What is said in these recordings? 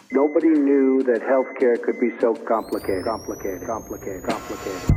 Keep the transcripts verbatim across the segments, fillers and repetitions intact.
Nobody knew that healthcare could be so complicated, complicated, complicated, complicated.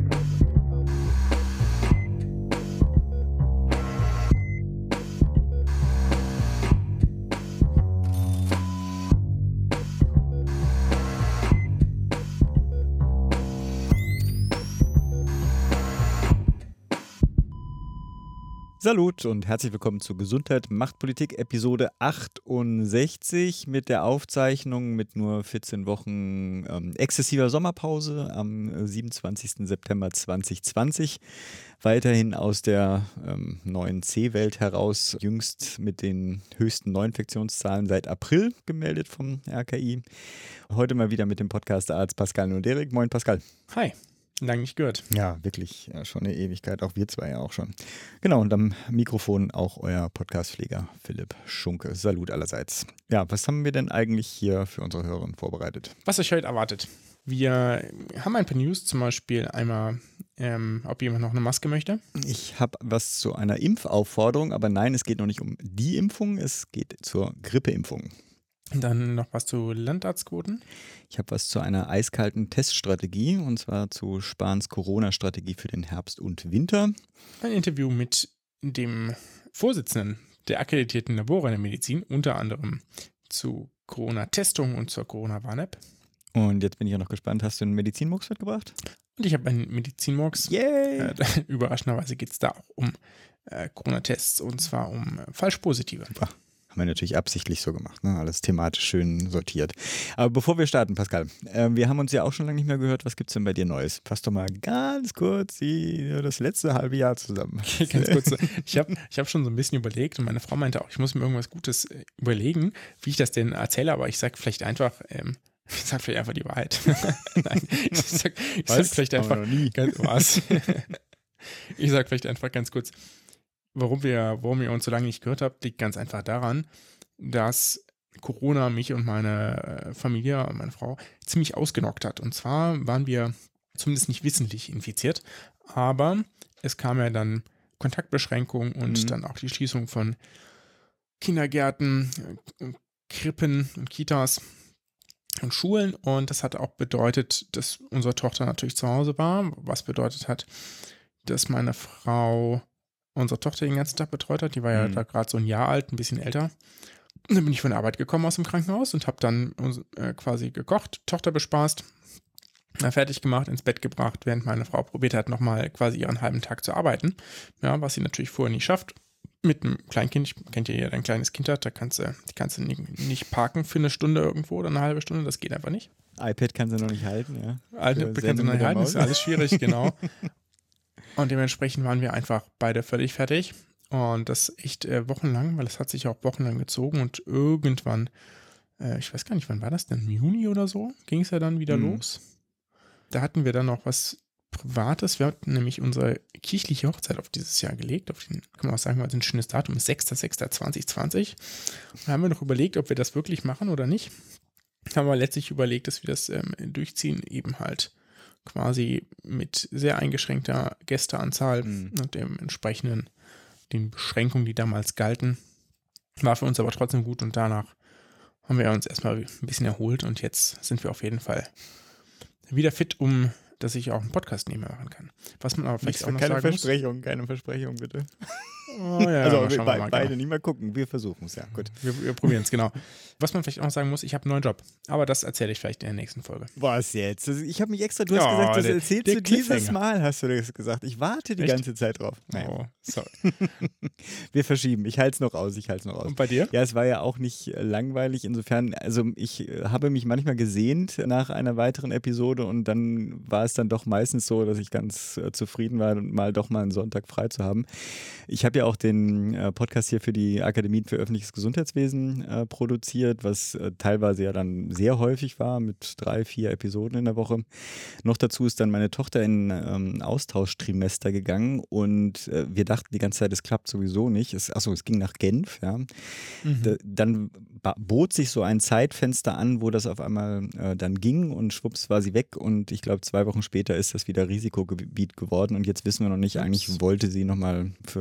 Salut und herzlich willkommen zu Gesundheit macht Politik Episode achtundsechzig mit der Aufzeichnung mit nur vierzehn Wochen ähm, exzessiver Sommerpause am siebenundzwanzigsten September zweitausendzwanzig. Weiterhin aus der ähm, neuen C-Welt heraus, jüngst mit den höchsten Neuinfektionszahlen seit April gemeldet vom R K I. Heute mal wieder mit dem Podcast-Arzt Pascal Noderik. Moin Pascal. Hi. Lange nicht gehört. Ja, wirklich, ja, schon eine Ewigkeit, auch wir zwei ja auch schon. Genau, und am Mikrofon auch euer Podcastpfleger Philipp Schunke. Salut allerseits. Ja, was haben wir denn eigentlich hier für unsere Hörerinnen vorbereitet? Was euch heute erwartet. Wir haben ein paar News, zum Beispiel einmal, ähm, ob jemand noch eine Maske möchte. Ich habe was zu einer Impfaufforderung, aber nein, es geht noch nicht um die Impfung, es geht zur Grippeimpfung. Dann noch was zu Landarztquoten. Ich habe was zu einer eiskalten Teststrategie und zwar zu Spahns Corona-Strategie für den Herbst und Winter. Ein Interview mit dem Vorsitzenden der akkreditierten Labore in der Medizin, unter anderem zu Corona-Testung und zur Corona-Warn-App. Und jetzt bin ich ja noch gespannt, hast du einen Medizinmurks mitgebracht? Und ich habe einen Medizinmurks. Yay! Äh, überraschenderweise geht es da auch um äh, Corona-Tests und zwar um äh, Falsch-Positive. Super. Haben wir natürlich absichtlich so gemacht, ne? Alles thematisch schön sortiert. Aber bevor wir starten, Pascal, äh, wir haben uns ja auch schon lange nicht mehr gehört. Was gibt es denn bei dir Neues? Fass doch mal ganz kurz die, das letzte halbe Jahr zusammen. Okay, ganz kurz. Ich habe ich hab schon so ein bisschen überlegt und meine Frau meinte auch, ich muss mir irgendwas Gutes äh, überlegen, wie ich das denn erzähle, aber ich sage vielleicht einfach, ähm, ich sage vielleicht einfach die Wahrheit. Nein, ich sage sag vielleicht einfach, noch nie. Ganz, was? Ich sage vielleicht einfach ganz kurz, Warum wir, warum ihr uns so lange nicht gehört habt, liegt ganz einfach daran, dass Corona mich und meine Familie und meine Frau ziemlich ausgenockt hat. Und zwar waren wir zumindest nicht wissentlich infiziert, aber es kam ja dann Kontaktbeschränkungen und mhm. dann auch die Schließung von Kindergärten, Krippen und Kitas und Schulen. Und das hat auch bedeutet, dass unsere Tochter natürlich zu Hause war, was bedeutet hat, dass meine Frau unsere Tochter den ganzen Tag betreut hat. Die war ja mhm. da gerade so ein Jahr alt, ein bisschen älter. Und dann bin ich von der Arbeit gekommen aus dem Krankenhaus und habe dann äh, quasi gekocht, Tochter bespaßt, äh, fertig gemacht, ins Bett gebracht, während meine Frau probiert hat, nochmal quasi ihren halben Tag zu arbeiten. Ja, was sie natürlich vorher nie schafft. Mit einem Kleinkind, ich kennt ja jeder, der ein kleines Kind hat, da kannst du, die kannst du nicht, nicht parken für eine Stunde irgendwo oder eine halbe Stunde, das geht einfach nicht. iPad kann sie noch nicht halten, ja. iPad kann sie noch nicht halten, das ist alles schwierig, genau. Und dementsprechend waren wir einfach beide völlig fertig. Und das echt äh, wochenlang, weil das hat sich auch wochenlang gezogen. Und irgendwann, äh, ich weiß gar nicht, wann war das denn? Im Juni oder so ging es ja dann wieder mhm. los. Da hatten wir dann noch was Privates. Wir hatten nämlich unsere kirchliche Hochzeit auf dieses Jahr gelegt. Auf den, kann man auch sagen, weil es ein schönes Datum ist, sechster sechster zweitausendzwanzig. Und da haben wir noch überlegt, ob wir das wirklich machen oder nicht. Haben wir letztlich überlegt, dass wir das ähm, durchziehen, eben halt quasi mit sehr eingeschränkter Gästeanzahl mhm. und dem entsprechenden, den Beschränkungen, die damals galten. War für uns aber trotzdem gut und danach haben wir uns erstmal ein bisschen erholt und jetzt sind wir auf jeden Fall wieder fit, um dass ich auch einen Podcast nebenher machen kann. Was man aber vielleicht Nicht, auch noch keine sagen Versprechung, muss. keine Versprechung, bitte. Oh, ja, also wir be- mal, beide genau. nicht mal gucken, wir versuchen es, ja, gut. Wir, wir probieren es, genau. Was man vielleicht auch noch sagen muss, ich habe einen neuen Job, aber das erzähle ich vielleicht in der nächsten Folge. Was jetzt? Ich habe mich extra, du hast Ja, gesagt, das der- erzählst der du dieses Cliffhanger. Mal, hast du das gesagt. Ich warte die Echt? ganze Zeit drauf. Naja. Oh, sorry. Wir verschieben, ich halte es noch aus, ich halte es noch aus. Und bei dir? Ja, es war ja auch nicht äh, langweilig, insofern, also ich äh, habe mich manchmal gesehnt nach einer weiteren Episode und dann war es dann doch meistens so, dass ich ganz äh, zufrieden war, mal doch mal einen Sonntag frei zu haben. Ich habe ja auch den äh, Podcast hier für die Akademie für öffentliches Gesundheitswesen äh, produziert, was äh, teilweise ja dann sehr häufig war, mit drei, vier Episoden in der Woche. Noch dazu ist dann meine Tochter in ähm, Austauschtrimester gegangen und äh, wir dachten die ganze Zeit, es klappt sowieso nicht. Es, achso, es ging nach Genf, ja. Mhm. Da, dann ba- bot sich so ein Zeitfenster an, wo das auf einmal äh, dann ging und schwupps war sie weg und ich glaube zwei Wochen später ist das wieder Risikogebiet geworden und jetzt wissen wir noch nicht, Ups. eigentlich wollte sie nochmal für eine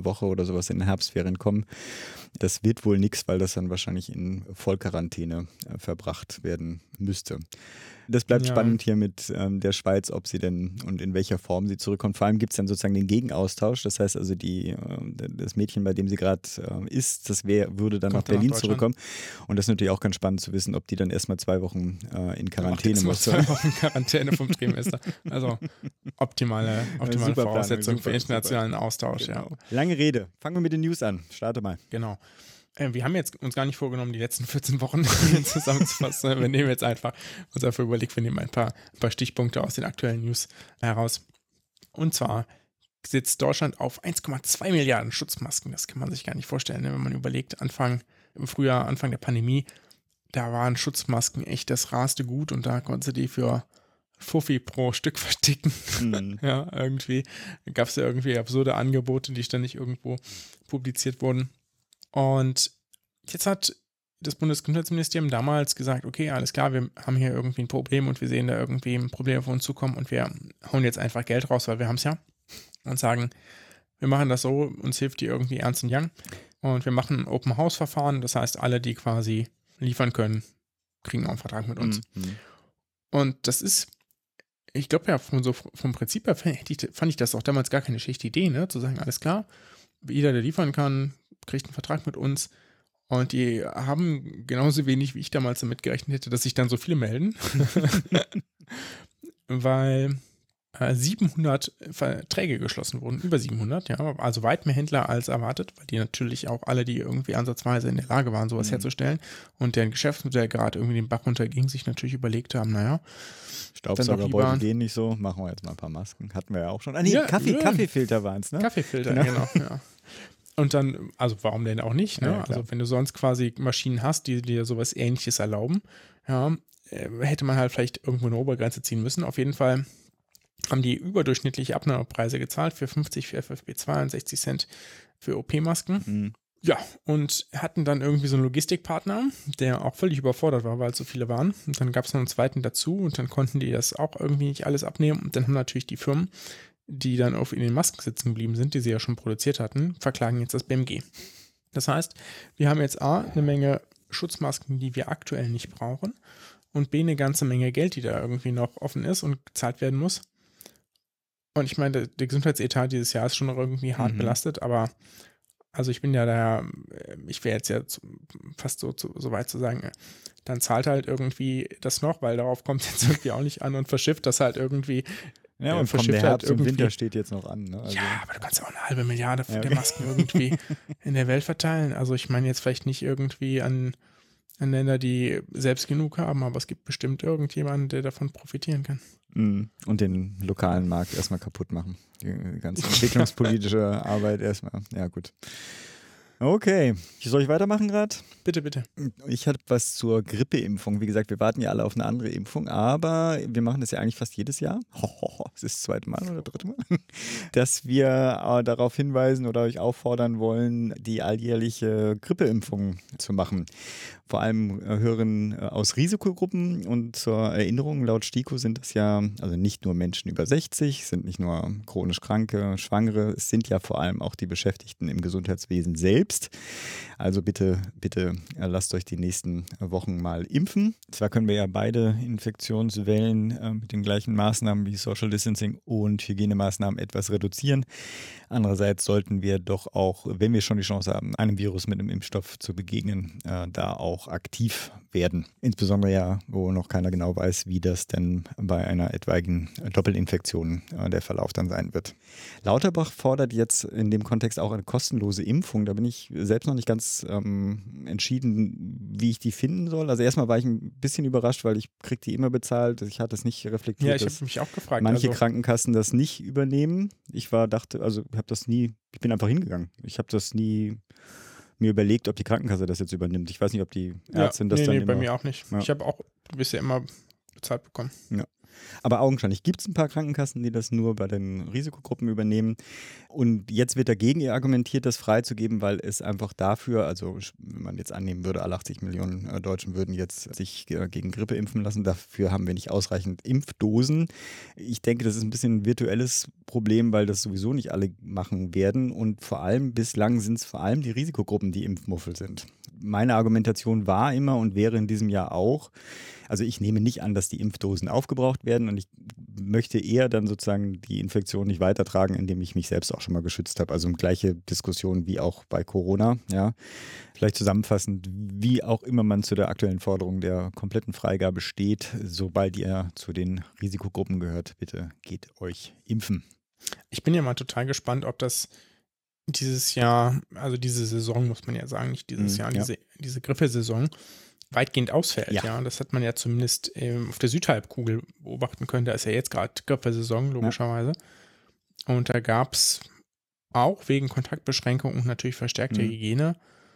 Woche oder sowas in den Herbstferien kommen. Das wird wohl nichts, weil das dann wahrscheinlich in Vollquarantäne äh, verbracht werden müsste. Das bleibt Ja. spannend hier mit ähm, der Schweiz, ob sie denn und in welcher Form sie zurückkommt. Vor allem gibt es dann sozusagen den Gegenaustausch. Das heißt also, die, äh, das Mädchen, bei dem sie gerade äh, ist, das wär, würde dann Kommt nach Berlin nach zurückkommen. Und das ist natürlich auch ganz spannend zu wissen, ob die dann erstmal zwei Wochen äh, in Quarantäne muss. Zwei Wochen Quarantäne vom Trimester. Also optimale, optimale Super Voraussetzungen Planung, für super, internationalen Austausch. Genau. Ja, Lange Rede. Fangen wir mit den News an. Starte mal. genau. Äh, wir haben jetzt uns gar nicht vorgenommen, die letzten vierzehn Wochen zusammenzufassen. Wir nehmen jetzt einfach uns einfach überlegt, wir nehmen ein paar, ein paar Stichpunkte aus den aktuellen News heraus. Und zwar sitzt Deutschland auf eins Komma zwei Milliarden Schutzmasken. Das kann man sich gar nicht vorstellen, ne? Wenn man überlegt, Anfang im Frühjahr, Anfang der Pandemie, da waren Schutzmasken echt das rarste Gut und da konntest du die für Fuffi pro Stück verticken. Mhm. Ja, irgendwie gab es ja irgendwie absurde Angebote, die ständig irgendwo publiziert wurden. Und jetzt hat das Bundesgesundheitsministerium damals gesagt, okay, alles klar, wir haben hier irgendwie ein Problem und wir sehen da irgendwie ein Problem auf uns zukommen und wir hauen jetzt einfach Geld raus, weil wir haben es ja, und sagen, wir machen das so, uns hilft die irgendwie Ernst und Young und wir machen ein Open-House-Verfahren, das heißt, alle, die quasi liefern können, kriegen auch einen Vertrag mit uns. Mhm. Und das ist, ich glaube ja, vom, so, vom Prinzip her fand ich, fand ich das auch damals gar keine schlechte Idee, ne? Zu sagen, alles klar, jeder, der liefern kann, kriegt einen Vertrag mit uns. Und die haben genauso wenig, wie ich damals damit gerechnet hätte, dass sich dann so viele melden. Weil äh, siebenhundert Verträge geschlossen wurden, über siebenhundert, ja, also weit mehr Händler als erwartet, weil die natürlich auch alle, die irgendwie ansatzweise in der Lage waren, sowas Mhm. herzustellen und deren Geschäftsmodell gerade irgendwie den Bach runterging, sich natürlich überlegt haben, naja, Staubsaugerbeutel lieber- gehen nicht so, machen wir jetzt mal ein paar Masken. Hatten wir ja auch schon. Ah nee, Ja, Kaffee, ja. Kaffeefilter waren es, ne? Kaffeefilter, Genau. genau. Ja. Und dann, also warum denn auch nicht? Ne? Ja, ja, klar. Also wenn du sonst quasi Maschinen hast, die dir sowas Ähnliches erlauben, ja, äh, hätte man halt vielleicht irgendwo eine Obergrenze ziehen müssen. Auf jeden Fall haben die überdurchschnittliche Abnahmepreise gezahlt für fünfzig für F F P zwei und sechzig Cent für O P-Masken. Mhm. Ja, und hatten dann irgendwie so einen Logistikpartner, der auch völlig überfordert war, weil es so viele waren. Und dann gab es noch einen zweiten dazu und dann konnten die das auch irgendwie nicht alles abnehmen. Und dann haben natürlich die Firmen, die dann auf in den Masken sitzen geblieben sind, die sie ja schon produziert hatten, verklagen jetzt das B M G. Das heißt, wir haben jetzt A, eine Menge Schutzmasken, die wir aktuell nicht brauchen und B, eine ganze Menge Geld, die da irgendwie noch offen ist und gezahlt werden muss. Und ich meine, der, der Gesundheitsetat dieses Jahr ist schon noch irgendwie hart Mhm. belastet, aber also ich bin ja da, ich wäre jetzt ja zu, fast so, zu, so weit zu sagen, äh, dann zahlt halt irgendwie das noch, weil darauf kommt es jetzt irgendwie auch nicht an und verschifft das halt irgendwie. Ja, äh, und komm, der verschifft halt Herbst und irgendwie- Winter steht jetzt noch an. Ne? Also, Ja, aber du kannst ja auch eine halbe Milliarde Ja, der okay. Masken irgendwie in der Welt verteilen. Also ich meine jetzt vielleicht nicht irgendwie an, an Länder, die selbst genug haben, aber es gibt bestimmt irgendjemanden, der davon profitieren kann. Mhm. Und den lokalen Markt erstmal kaputt machen. Die ganze entwicklungspolitische Arbeit erstmal. Ja, gut. Okay, soll ich weitermachen gerade? Bitte, bitte. Ich hatte was zur Grippeimpfung. Wie gesagt, wir warten ja alle auf eine andere Impfung, aber wir machen das ja eigentlich fast jedes Jahr. Hohoho, es ist das zweite Mal oder dritte Mal, dass wir äh, darauf hinweisen oder euch auffordern wollen, die alljährliche Grippeimpfung zu machen. Vor allem äh, Hörerinnen äh, aus Risikogruppen und zur Erinnerung, laut STIKO sind das ja, also nicht nur Menschen über sechzig, sind nicht nur chronisch Kranke, Schwangere, es sind ja vor allem auch die Beschäftigten im Gesundheitswesen selbst. Also bitte, bitte äh, lasst euch die nächsten Wochen mal impfen. Zwar können wir ja beide Infektionswellen äh, mit den gleichen Maßnahmen wie Social Distancing und Hygienemaßnahmen etwas reduzieren. Andererseits sollten wir doch auch, wenn wir schon die Chance haben, einem Virus mit einem Impfstoff zu begegnen, äh, da auch aktiv werden. Insbesondere ja, wo noch keiner genau weiß, wie das denn bei einer etwaigen Doppelinfektion äh, der Verlauf dann sein wird. Lauterbach fordert jetzt in dem Kontext auch eine kostenlose Impfung. Da bin ich selbst noch nicht ganz ähm, entschieden, wie ich die finden soll. Also erstmal war ich ein bisschen überrascht, weil ich kriege die immer bezahlt. Ich hatte es nicht reflektiert, Ja, ich dass habe mich auch gefragt. manche also, Krankenkassen das nicht übernehmen. Ich war, dachte, also ich habe das nie, ich bin einfach hingegangen. Ich habe das nie mir überlegt, ob die Krankenkasse das jetzt übernimmt. Ich weiß nicht, ob die ja, Ärztin das nee, dann nee, bei immer... mir auch nicht. Ja. Ich habe auch bisher immer bezahlt bekommen. Aber augenscheinlich gibt es ein paar Krankenkassen, die das nur bei den Risikogruppen übernehmen. Und jetzt wird dagegen ihr argumentiert, das freizugeben, weil es einfach dafür, also wenn man jetzt annehmen würde, alle achtzig Millionen äh, Deutschen würden jetzt sich äh, gegen Grippe impfen lassen, dafür haben wir nicht ausreichend Impfdosen. Ich denke, das ist ein bisschen ein virtuelles Problem, weil das sowieso nicht alle machen werden. Und vor allem, bislang sind es vor allem die Risikogruppen, die Impfmuffel sind. Meine Argumentation war immer und wäre in diesem Jahr auch, also ich nehme nicht an, dass die Impfdosen aufgebraucht werden und ich möchte eher dann sozusagen die Infektion nicht weitertragen, indem ich mich selbst auch schon mal geschützt habe. Also gleiche Diskussion wie auch bei Corona. Ja. Vielleicht zusammenfassend, wie auch immer man zu der aktuellen Forderung der kompletten Freigabe steht, sobald ihr zu den Risikogruppen gehört, bitte geht euch impfen. Ich bin ja mal total gespannt, ob das dieses Jahr, also diese Saison muss man ja sagen, nicht dieses Mhm, Jahr, ja. diese, diese Grippesaison weitgehend ausfällt. Ja. Ja, das hat man ja zumindest ähm, auf der Südhalbkugel beobachten können. Da ist ja jetzt gerade Grippesaison, logischerweise. Und da gab es auch wegen Kontaktbeschränkungen und natürlich verstärkter Mhm. Hygiene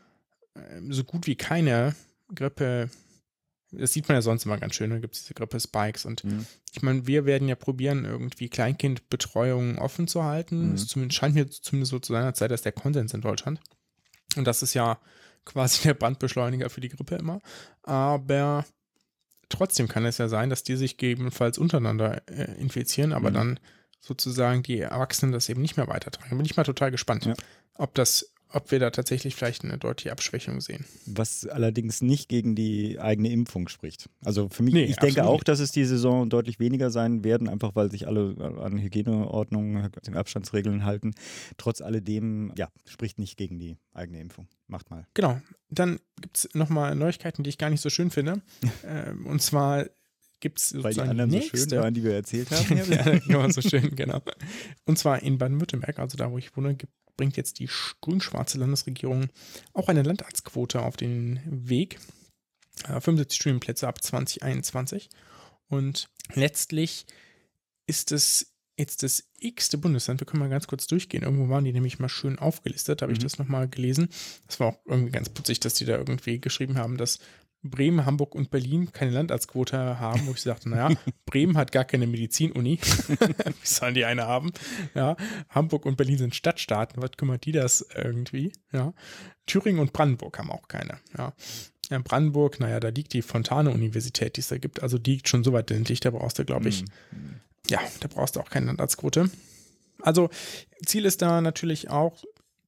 ähm, so gut wie keine Grippe. Das sieht man ja sonst immer ganz schön, da gibt es diese Grippe-Spikes. Und Mhm. ich meine, wir werden ja probieren, irgendwie Kleinkindbetreuung offen zu halten. Mhm. Es zumindest, scheint mir zumindest so zu sein, als sei das der Konsens in Deutschland. Und das ist ja quasi der Brandbeschleuniger für die Grippe immer. Aber trotzdem kann es ja sein, dass die sich gegebenenfalls untereinander äh, infizieren, aber Mhm. dann sozusagen die Erwachsenen das eben nicht mehr weitertragen. Da bin ich mal total gespannt, Ja. ob das, ob wir da tatsächlich vielleicht eine deutliche Abschwächung sehen. Was allerdings nicht gegen die eigene Impfung spricht. Also für mich, Nee, ich denke absolut auch, nicht. dass es die Saison deutlich weniger sein werden, einfach weil sich alle an Hygieneordnungen, den Abstandsregeln halten. Trotz alledem, ja, spricht nicht gegen die eigene Impfung. Macht mal. Genau. Dann gibt es nochmal Neuigkeiten, die ich gar nicht so schön finde. ähm, und zwar gibt es Weil die sozusagen anderen die so schön nächste. waren, die wir erzählt haben. Ja, genau, so schön, genau. Und zwar in Baden-Württemberg, also da, wo ich wohne, gibt, bringt jetzt die sch- grün-schwarze Landesregierung auch eine Landarztquote auf den Weg. Äh, fünfundsiebzig Studienplätze ab zwanzig einundzwanzig. Und letztlich ist es jetzt das x-te Bundesland. Wir können mal ganz kurz durchgehen. Irgendwo waren die nämlich mal schön aufgelistet. Da habe ich Mhm. das nochmal gelesen. Das war auch irgendwie ganz putzig, dass die da irgendwie geschrieben haben, dass Bremen, Hamburg und Berlin keine Landarztquote haben, wo ich sagte, naja, Bremen hat gar keine Medizin-Uni. Wie sollen die eine haben? Ja, Hamburg und Berlin sind Stadtstaaten. Was kümmert die das irgendwie? Ja, Thüringen und Brandenburg haben auch keine. Ja, ja Brandenburg, naja, da liegt die Fontane-Universität, die es da gibt. Also die liegt schon so weit ländlich, da brauchst du, glaube ich, Mhm. ja, da brauchst du auch keine Landarztquote. Also Ziel ist da natürlich auch,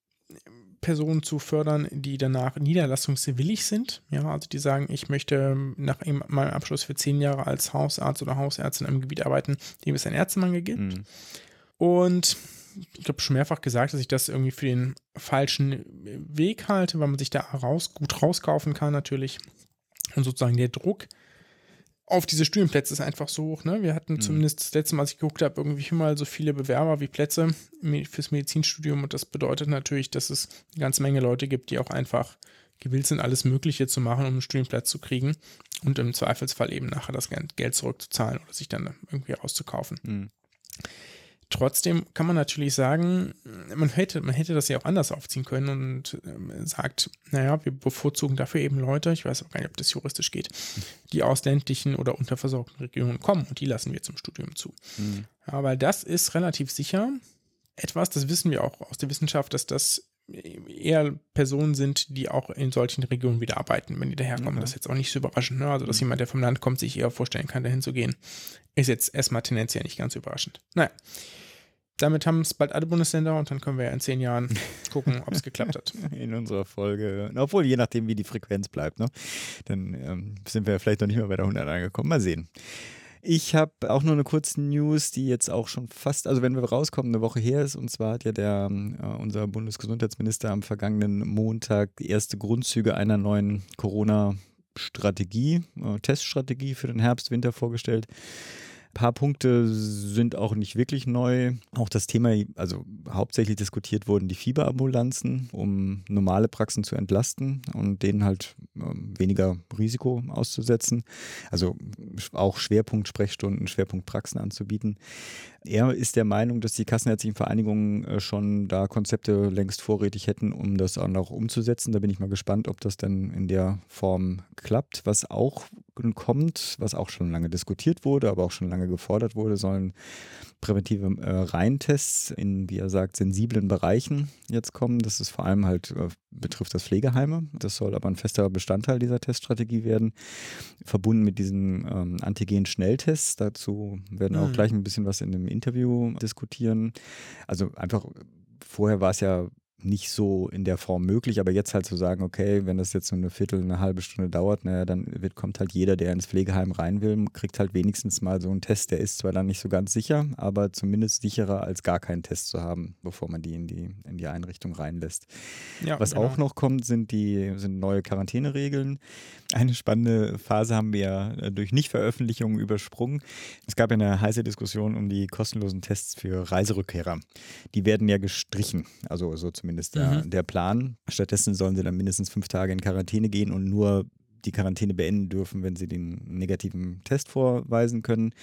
Personen zu fördern, die danach niederlassungswillig sind. Ja, also die sagen, ich möchte nach meinem Abschluss für zehn Jahre als Hausarzt oder Hausärztin in einem Gebiet arbeiten, dem es einen Ärztemangel gibt. Mhm. Und ich habe schon mehrfach gesagt, dass ich das irgendwie für den falschen Weg halte, weil man sich da raus, gut rauskaufen kann natürlich. Und sozusagen der Druck auf diese Studienplätze ist einfach so hoch. Ne? Wir hatten Mhm. zumindest das letzte Mal, als ich geguckt habe, irgendwie mal so viele Bewerber wie Plätze me- fürs Medizinstudium. Und das bedeutet natürlich, dass es eine ganze Menge Leute gibt, die auch einfach gewillt sind, alles Mögliche zu machen, um einen Studienplatz zu kriegen und im Zweifelsfall eben nachher das Geld Geld zurückzuzahlen oder sich dann irgendwie rauszukaufen. Mhm. Trotzdem kann man natürlich sagen, man hätte, man hätte das ja auch anders aufziehen können und ähm, sagt, naja, wir bevorzugen dafür eben Leute, ich weiß auch gar nicht, ob das juristisch geht, die aus ländlichen oder unterversorgten Regionen kommen und die lassen wir zum Studium zu. Mhm. Ja, weil das ist relativ sicher etwas, das wissen wir auch aus der Wissenschaft, dass das eher Personen sind, die auch in solchen Regionen wieder arbeiten, wenn die daherkommen. Okay. Das ist jetzt auch nicht so überraschend. Ne? Also, dass Mhm. jemand, der vom Land kommt, sich eher vorstellen kann, dahin zu gehen, ist jetzt erstmal tendenziell nicht ganz überraschend. Naja, damit haben es bald alle Bundesländer und dann können wir ja in zehn Jahren gucken, ob es geklappt hat. In unserer Folge, obwohl je nachdem, wie die Frequenz bleibt, ne? Dann ähm, sind wir vielleicht noch nicht mehr bei der hundert angekommen. Mal sehen. Ich habe auch nur eine kurze News, die jetzt auch schon fast, also wenn wir rauskommen, eine Woche her ist. Und zwar hat ja der, äh, unser Bundesgesundheitsminister am vergangenen Montag die erste Grundzüge einer neuen Corona-Strategie, äh, Teststrategie für den Herbst-Winter vorgestellt. Ein paar Punkte sind auch nicht wirklich neu. Auch das Thema, also hauptsächlich diskutiert wurden die Fieberambulanzen, um normale Praxen zu entlasten und denen halt ähm, weniger Risiko auszusetzen. Also auch Schwerpunkt Sprechstunden, Schwerpunkt Praxen anzubieten. Er ist der Meinung, dass die kassenärztlichen Vereinigungen äh, schon da Konzepte längst vorrätig hätten, um das auch noch umzusetzen. Da bin ich mal gespannt, ob das dann in der Form klappt. Was auch kommt, was auch schon lange diskutiert wurde, aber auch schon lange gefordert wurde, sollen präventive äh, Reihentests in, wie er sagt, sensiblen Bereichen jetzt kommen. Das ist vor allem halt, äh, betrifft das Pflegeheime. Das soll aber ein fester Bestandteil dieser Teststrategie werden, verbunden mit diesen ähm, Antigen-Schnelltests. Dazu werden wir Mhm. auch gleich ein bisschen was in dem Interview diskutieren. Also einfach, vorher war es ja nicht so in der Form möglich, aber jetzt halt zu sagen, okay, wenn das jetzt so eine Viertel, eine halbe Stunde dauert, naja, dann wird, kommt halt jeder, der ins Pflegeheim rein will, kriegt halt wenigstens mal so einen Test. Der ist zwar dann nicht so ganz sicher, aber zumindest sicherer, als gar keinen Test zu haben, bevor man die in die, in die Einrichtung reinlässt. Ja, Was genau. auch noch kommt, sind die sind neue Quarantäneregeln. Eine spannende Phase haben wir ja durch Nichtveröffentlichungen übersprungen. Es gab ja eine heiße Diskussion um die kostenlosen Tests für Reiserückkehrer. Die werden ja gestrichen, also so zumindest der, Mhm. der Plan. Stattdessen sollen sie dann mindestens fünf Tage in Quarantäne gehen und nur die Quarantäne beenden dürfen, wenn sie den negativen Test vorweisen können.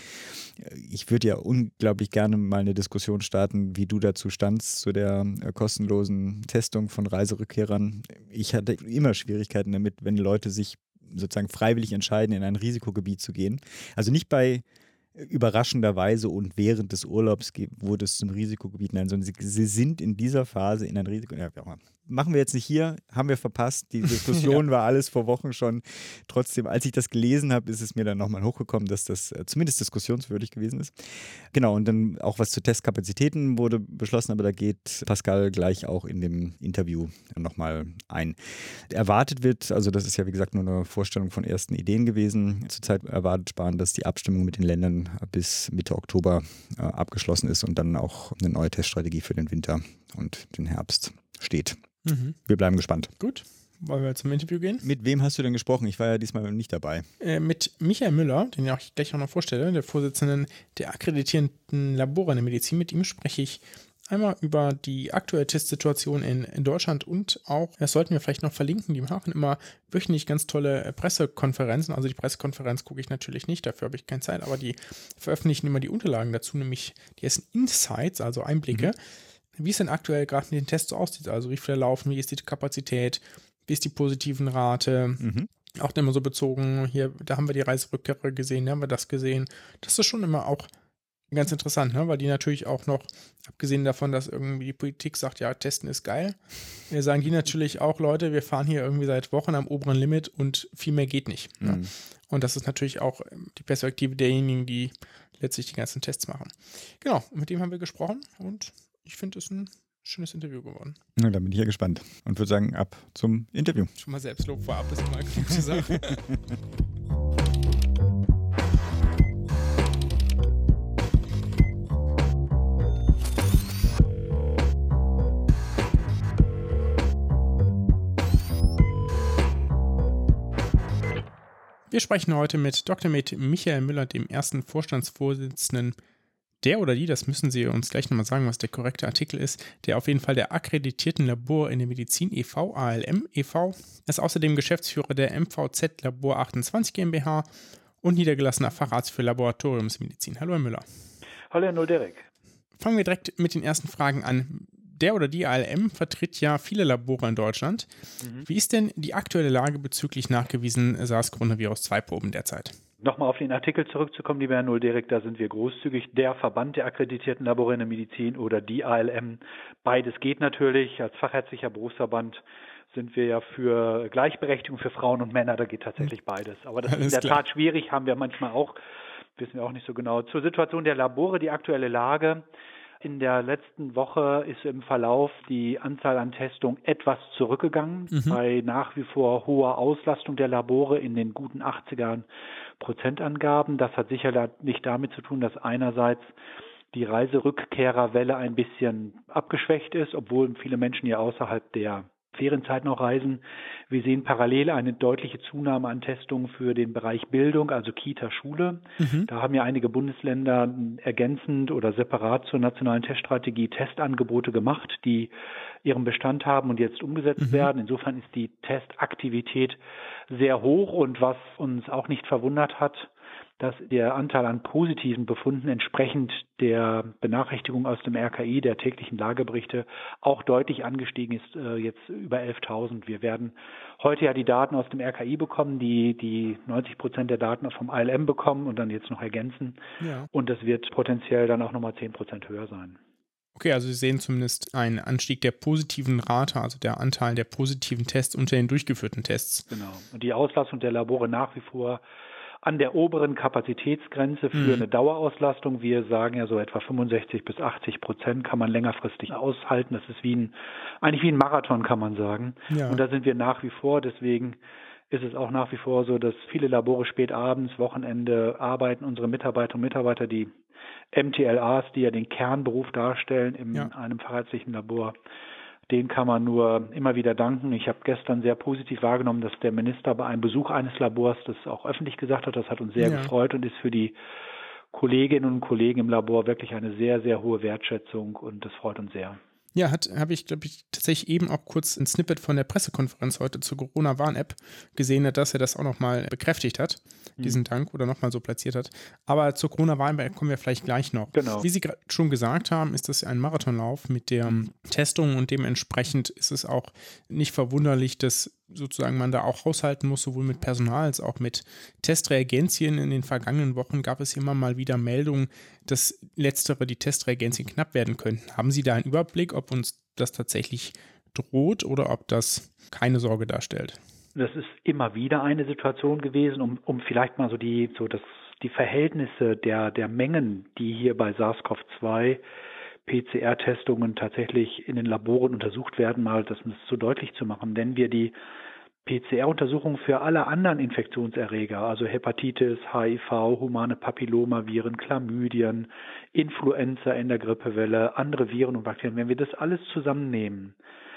Ich würde ja unglaublich gerne mal eine Diskussion starten, wie du dazu standst, zu der äh, kostenlosen Testung von Reiserückkehrern. Ich hatte immer Schwierigkeiten damit, wenn Leute sich sozusagen freiwillig entscheiden, in ein Risikogebiet zu gehen. Also nicht bei überraschenderweise und während des Urlaubs wurde es zum Risikogebiet, nein, sondern sie, sie sind in dieser Phase in ein Risiko. Ja, machen wir jetzt nicht hier, haben wir verpasst. Die Diskussion ja. war alles vor Wochen schon. Trotzdem, als ich das gelesen habe, ist es mir dann nochmal hochgekommen, dass das äh, zumindest diskussionswürdig gewesen ist. Genau, und dann auch was zu Testkapazitäten wurde beschlossen, aber da geht Pascal gleich auch in dem Interview nochmal ein. Erwartet wird, also das ist ja wie gesagt nur eine Vorstellung von ersten Ideen gewesen, zurzeit erwartet Spahn, dass die Abstimmung mit den Ländern bis Mitte Oktober äh, abgeschlossen ist und dann auch eine neue Teststrategie für den Winter und den Herbst steht. Mhm. Wir bleiben gespannt. Gut, wollen wir zum Interview gehen? Mit wem hast du denn gesprochen? Ich war ja diesmal nicht dabei. Äh, mit Michael Müller, den ich auch gleich auch noch vorstelle, der Vorsitzenden der akkreditierenden Labore in der Medizin. Mit ihm spreche ich einmal über die aktuelle Testsituation in, in Deutschland und auch, das sollten wir vielleicht noch verlinken, die machen immer wöchentlich ganz tolle Pressekonferenzen. Also die Pressekonferenz gucke ich natürlich nicht, dafür habe ich keine Zeit, aber die veröffentlichen immer die Unterlagen dazu, nämlich die ersten Insights, also Einblicke, mhm. wie es denn aktuell gerade mit den Tests so aussieht. Also wie viele laufen, wie ist die Kapazität, wie ist die positiven Rate. Mhm. Auch immer so bezogen, hier, da haben wir die Reiserückkehrer gesehen, da haben wir das gesehen. Das ist schon immer auch ganz interessant, ne? Weil die natürlich auch noch, abgesehen davon, dass irgendwie die Politik sagt, ja, testen ist geil, wir sagen die natürlich auch, Leute, wir fahren hier irgendwie seit Wochen am oberen Limit und viel mehr geht nicht. Mhm. Ne? Und das ist natürlich auch die Perspektive derjenigen, die letztlich die ganzen Tests machen. Genau, mit dem haben wir gesprochen und ich finde es ein schönes Interview geworden. Na, da bin ich ja gespannt und würde sagen, ab zum Interview. Schon mal Selbstlob vorab, ist immer eine gute Sache. Wir sprechen heute mit Doktor Med Michael Müller, dem ersten Vorstandsvorsitzenden, der oder die, das müssen Sie uns gleich nochmal sagen, was der korrekte Artikel ist, der auf jeden Fall der akkreditierten Labor in der Medizin e V, A L M e V, ist außerdem Geschäftsführer der M V Z Labor achtundzwanzig GmbH und niedergelassener Facharzt für Laboratoriumsmedizin. Hallo Herr Müller. Hallo Herr Nolderek. Fangen wir direkt mit den ersten Fragen an. Der oder die A L M vertritt ja viele Labore in Deutschland. Mhm. Wie ist denn die aktuelle Lage bezüglich nachgewiesen SARS-CoV zwei Proben derzeit? Nochmal auf den Artikel zurückzukommen, lieber Herr Nolderek, da sind wir großzügig. Der Verband der akkreditierten Labore in der Medizin oder die A L M, beides geht natürlich. Als fachärztlicher Berufsverband sind wir ja für Gleichberechtigung für Frauen und Männer, da geht tatsächlich beides. Aber das Alles ist in der klar. Tat schwierig, haben wir manchmal auch, wissen wir auch nicht so genau. Zur Situation der Labore, die aktuelle Lage. In der letzten Woche ist im Verlauf die Anzahl an Testungen etwas zurückgegangen, mhm. bei nach wie vor hoher Auslastung der Labore in den guten achtziger Prozentangaben. Das hat sicherlich damit zu tun, dass einerseits die Reiserückkehrerwelle ein bisschen abgeschwächt ist, obwohl viele Menschen ja außerhalb der Ferienzeit noch reisen. Wir sehen parallel eine deutliche Zunahme an Testungen für den Bereich Bildung, also Kita, Schule. Mhm. Da haben ja einige Bundesländer ergänzend oder separat zur nationalen Teststrategie Testangebote gemacht, die ihren Bestand haben und jetzt umgesetzt mhm. werden. Insofern ist die Testaktivität sehr hoch und was uns auch nicht verwundert hat, dass der Anteil an positiven Befunden entsprechend der Benachrichtigung aus dem R K I, der täglichen Lageberichte, auch deutlich angestiegen ist, äh, jetzt über elftausend. Wir werden heute ja die Daten aus dem R K I bekommen, die die neunzig Prozent der Daten vom I L M bekommen und dann jetzt noch ergänzen. Ja. Und das wird potenziell dann auch nochmal zehn Prozent höher sein. Okay, also Sie sehen zumindest einen Anstieg der positiven Rate, also der Anteil der positiven Tests unter den durchgeführten Tests. Genau. Und die Auslastung der Labore nach wie vor an der oberen Kapazitätsgrenze für mhm. eine Dauerauslastung. Wir sagen ja so etwa fünfundsechzig bis achtzig Prozent kann man längerfristig aushalten. Das ist wie ein, eigentlich wie ein Marathon, kann man sagen. Ja. Und da sind wir nach wie vor. Deswegen ist es auch nach wie vor so, dass viele Labore spät abends, Wochenende arbeiten. Unsere Mitarbeiterinnen und Mitarbeiter, die M T L As, die ja den Kernberuf darstellen in ja. einem fachärztlichen Labor, den kann man nur immer wieder danken. Ich habe gestern sehr positiv wahrgenommen, dass der Minister bei einem Besuch eines Labors das auch öffentlich gesagt hat. Das hat uns sehr ja. gefreut und ist für die Kolleginnen und Kollegen im Labor wirklich eine sehr, sehr hohe Wertschätzung und das freut uns sehr. Ja, hat habe ich, glaube ich, tatsächlich eben auch kurz ein Snippet von der Pressekonferenz heute zur Corona-Warn-App gesehen, dass er das auch nochmal bekräftigt hat, mhm. diesen Dank, oder nochmal so platziert hat. Aber zur Corona-Warn-App kommen wir vielleicht gleich noch. Genau. Wie Sie gerade schon gesagt haben, ist das ein Marathonlauf mit der Testung und dementsprechend ist es auch nicht verwunderlich, dass sozusagen man da auch haushalten muss, sowohl mit Personal als auch mit Testreagenzien. In den vergangenen Wochen gab es immer mal wieder Meldungen, dass letztere, die Testreagenzien, knapp werden könnten. Haben Sie da einen Überblick, ob uns das tatsächlich droht oder ob das keine Sorge darstellt? Das ist immer wieder eine Situation gewesen, um, um vielleicht mal so die, so das, die Verhältnisse der, der Mengen, die hier bei SARS-CoV zwei P C R-Testungen tatsächlich in den Laboren untersucht werden, mal das so deutlich zu machen. Wenn wir die P C R-Untersuchungen für alle anderen Infektionserreger, also Hepatitis, H I V, humane Papillomaviren, Chlamydien, Influenza in der Grippewelle, andere Viren und Bakterien, wenn wir das alles zusammennehmen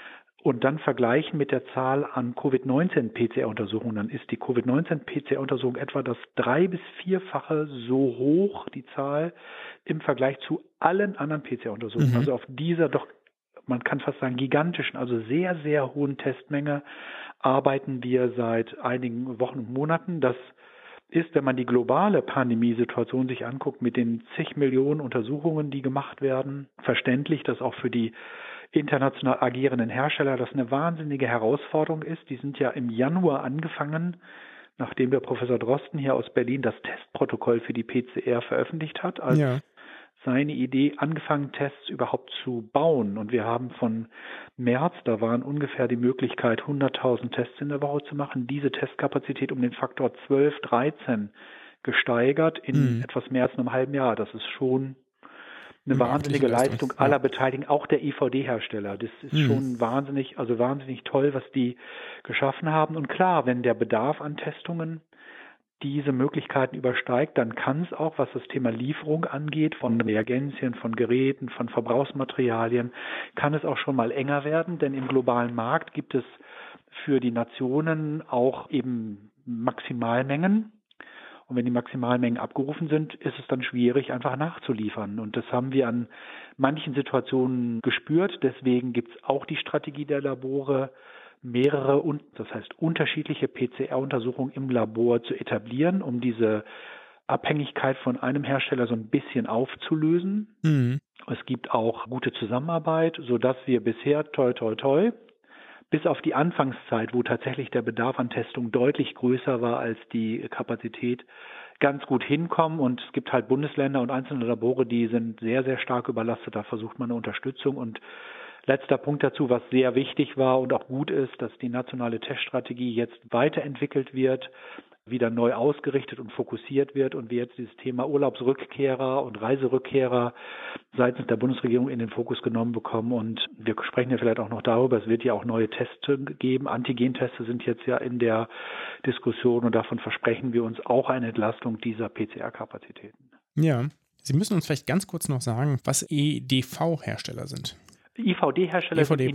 und dann vergleichen mit der Zahl an Covid neunzehn P C R-Untersuchungen, dann ist die Covid neunzehn P C R-Untersuchung etwa das drei- bis vierfache so hoch, die Zahl, im Vergleich zu allen anderen P C R-Untersuchungen. Mhm. Also auf dieser doch, man kann fast sagen, gigantischen, also sehr, sehr hohen Testmenge arbeiten wir seit einigen Wochen und Monaten. Das ist, wenn man die globale Pandemiesituation sich anguckt, mit den zig Millionen Untersuchungen, die gemacht werden, verständlich, dass auch für die international agierenden Hersteller das eine wahnsinnige Herausforderung ist. Die sind ja im Januar angefangen, nachdem der Professor Drosten hier aus Berlin das Testprotokoll für die P C R veröffentlicht hat, als ja. seine Idee, angefangen, Tests überhaupt zu bauen. Und wir haben von März, da waren ungefähr die Möglichkeit, hunderttausend Tests in der Woche zu machen, diese Testkapazität um den Faktor zwölf, dreizehn gesteigert in mhm. etwas mehr als einem halben Jahr. Das ist schon eine wahnsinnige Leistung ja. aller Beteiligten, auch der I V D-Hersteller. Das ist mhm. schon wahnsinnig, also wahnsinnig toll, was die geschaffen haben. Und klar, wenn der Bedarf an Testungen diese Möglichkeiten übersteigt, dann kann es auch, was das Thema Lieferung angeht, von Reagenzien, von Geräten, von Verbrauchsmaterialien, kann es auch schon mal enger werden, denn im globalen Markt gibt es für die Nationen auch eben Maximalmengen. Und wenn die Maximalmengen abgerufen sind, ist es dann schwierig, einfach nachzuliefern. Und das haben wir an manchen Situationen gespürt. Deswegen gibt es auch die Strategie der Labore, mehrere, das heißt unterschiedliche P C R-Untersuchungen im Labor zu etablieren, um diese Abhängigkeit von einem Hersteller so ein bisschen aufzulösen. Mhm. Es gibt auch gute Zusammenarbeit, sodass wir bisher, toi, toi, toi, bis auf die Anfangszeit, wo tatsächlich der Bedarf an Testung deutlich größer war als die Kapazität, ganz gut hinkommen. Und es gibt halt Bundesländer und einzelne Labore, die sind sehr, sehr stark überlastet. Da versucht man eine Unterstützung. Und letzter Punkt dazu, was sehr wichtig war und auch gut ist, dass die nationale Teststrategie jetzt weiterentwickelt wird, wieder neu ausgerichtet und fokussiert wird und wir jetzt dieses Thema Urlaubsrückkehrer und Reiserückkehrer seitens der Bundesregierung in den Fokus genommen bekommen. Und wir sprechen ja vielleicht auch noch darüber, es wird ja auch neue Tests geben. Antigenteste sind jetzt ja in der Diskussion und davon versprechen wir uns auch eine Entlastung dieser P C R-Kapazitäten. Ja, Sie müssen uns vielleicht ganz kurz noch sagen, was E D V-Hersteller sind. I V D-Hersteller sind in,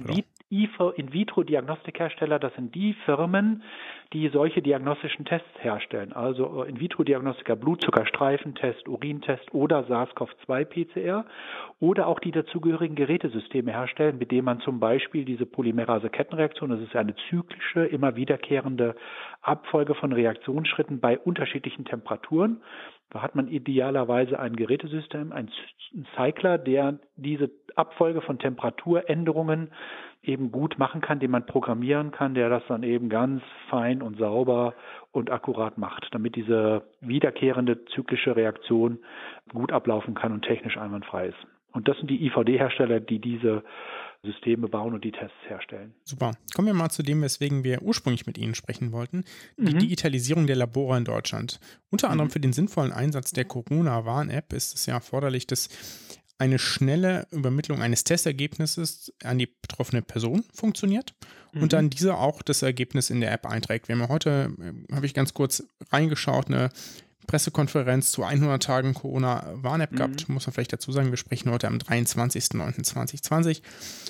In-vitro-Diagnostikhersteller, das sind die Firmen, die solche diagnostischen Tests herstellen, also In-vitro-Diagnostiker, Blutzuckerstreifentest, Urintest oder SARS-C o V zwei P C R oder auch die dazugehörigen Gerätesysteme herstellen, mit denen man zum Beispiel diese Polymerase-Kettenreaktion, das ist eine zyklische, immer wiederkehrende Abfolge von Reaktionsschritten bei unterschiedlichen Temperaturen. Da hat man idealerweise ein Gerätesystem, einen Cycler, der diese Abfolge von Temperaturänderungen eben gut machen kann, den man programmieren kann, der das dann eben ganz fein und sauber und akkurat macht, damit diese wiederkehrende zyklische Reaktion gut ablaufen kann und technisch einwandfrei ist. Und das sind die I V D-Hersteller, die diese Systeme bauen und die Tests herstellen. Super. Kommen wir mal zu dem, weswegen wir ursprünglich mit Ihnen sprechen wollten. Die mhm. Digitalisierung der Labore in Deutschland. Unter mhm. anderem für den sinnvollen Einsatz der Corona-Warn-App ist es ja erforderlich, dass eine schnelle Übermittlung eines Testergebnisses an die betroffene Person funktioniert mhm. und dann dieser auch das Ergebnis in der App einträgt. Wir haben ja heute, habe ich ganz kurz reingeschaut, eine Pressekonferenz zu hundert Tagen Corona-Warn-App mhm. gehabt. Muss man vielleicht dazu sagen, wir sprechen heute am dreiundzwanzigsten neunten zweitausendzwanzig.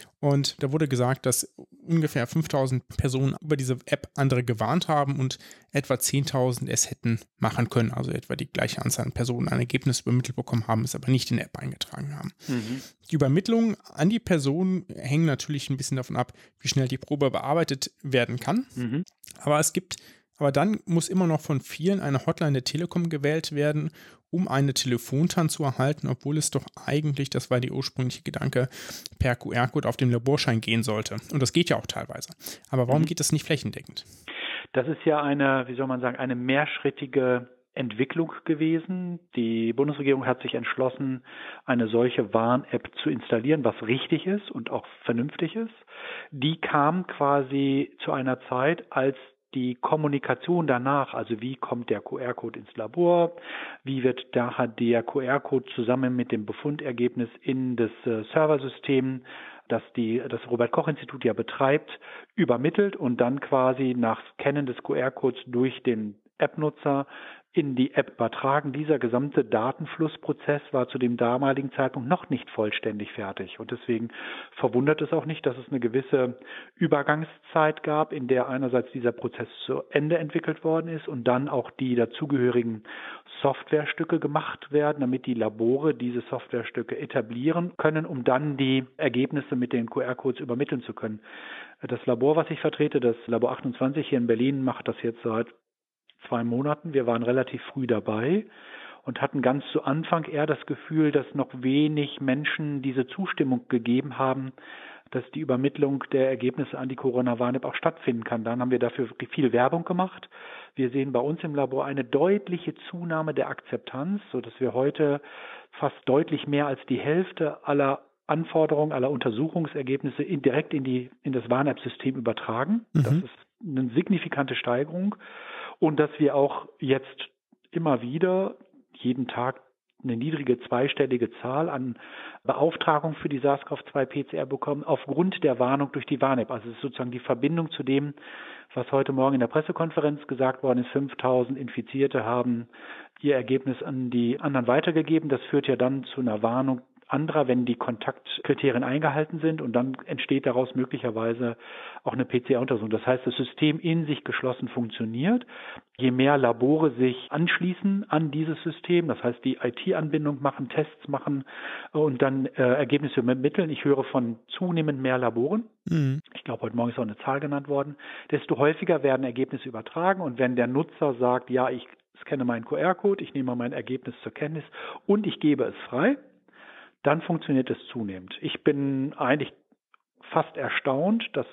Und da wurde gesagt, dass ungefähr fünftausend Personen über diese App andere gewarnt haben und etwa zehntausend es hätten machen können. Also etwa die gleiche Anzahl an Personen ein Ergebnis übermittelt bekommen haben, es aber nicht in der App eingetragen haben. Mhm. Die Übermittlung an die Person hängt natürlich ein bisschen davon ab, wie schnell die Probe bearbeitet werden kann. Mhm. Aber es gibt Aber dann muss immer noch von vielen eine Hotline der Telekom gewählt werden, um eine Telefontan zu erhalten, obwohl es doch eigentlich, das war der ursprüngliche Gedanke, per Q R-Code auf den Laborschein gehen sollte. Und das geht ja auch teilweise. Aber warum mhm. geht das nicht flächendeckend? Das ist ja eine, wie soll man sagen, eine mehrschrittige Entwicklung gewesen. Die Bundesregierung hat sich entschlossen, eine solche Warn-App zu installieren, was richtig ist und auch vernünftig ist. Die kam quasi zu einer Zeit, als die Kommunikation danach, also wie kommt der Q R-Code ins Labor, wie wird daher der Q R-Code zusammen mit dem Befundergebnis in das äh, Serversystem, das die, das Robert-Koch-Institut ja betreibt, übermittelt und dann quasi nach Scannen des Q R-Codes durch den App-Nutzer in die App übertragen. Dieser gesamte Datenflussprozess war zu dem damaligen Zeitpunkt noch nicht vollständig fertig. Und deswegen verwundert es auch nicht, dass es eine gewisse Übergangszeit gab, in der einerseits dieser Prozess zu Ende entwickelt worden ist und dann auch die dazugehörigen Softwarestücke gemacht werden, damit die Labore diese Softwarestücke etablieren können, um dann die Ergebnisse mit den Q R-Codes übermitteln zu können. Das Labor, was ich vertrete, das Labor achtundzwanzig hier in Berlin, macht das jetzt seit zwei Monaten. Wir waren relativ früh dabei und hatten ganz zu Anfang eher das Gefühl, dass noch wenig Menschen diese Zustimmung gegeben haben, dass die Übermittlung der Ergebnisse an die Corona-Warn-App auch stattfinden kann. Dann haben wir dafür viel Werbung gemacht. Wir sehen bei uns im Labor eine deutliche Zunahme der Akzeptanz, sodass wir heute fast deutlich mehr als die Hälfte aller Anforderungen, aller Untersuchungsergebnisse in, direkt in, die, in das Warn-App-System übertragen. Mhm. Das ist eine signifikante Steigerung. Und dass wir auch jetzt immer wieder jeden Tag eine niedrige zweistellige Zahl an Beauftragungen für die SARS-C o V zwei P C R bekommen, aufgrund der Warnung durch die Warn-App. Also es ist sozusagen die Verbindung zu dem, was heute Morgen in der Pressekonferenz gesagt worden ist. fünftausend Infizierte haben ihr Ergebnis an die anderen weitergegeben. Das führt ja dann zu einer Warnung anderer, wenn die Kontaktkriterien eingehalten sind, und dann entsteht daraus möglicherweise auch eine P C R-Untersuchung. Das heißt, das System in sich geschlossen funktioniert. Je mehr Labore sich anschließen an dieses System, das heißt, die I T-Anbindung machen, Tests machen und dann äh, Ergebnisse übermitteln. Ich höre von zunehmend mehr Laboren. Mhm. Ich glaube, heute Morgen ist auch eine Zahl genannt worden. Desto häufiger werden Ergebnisse übertragen, und wenn der Nutzer sagt, ja, ich scanne meinen Q R-Code, ich nehme mein Ergebnis zur Kenntnis und ich gebe es frei, dann funktioniert es zunehmend. Ich bin eigentlich fast erstaunt, dass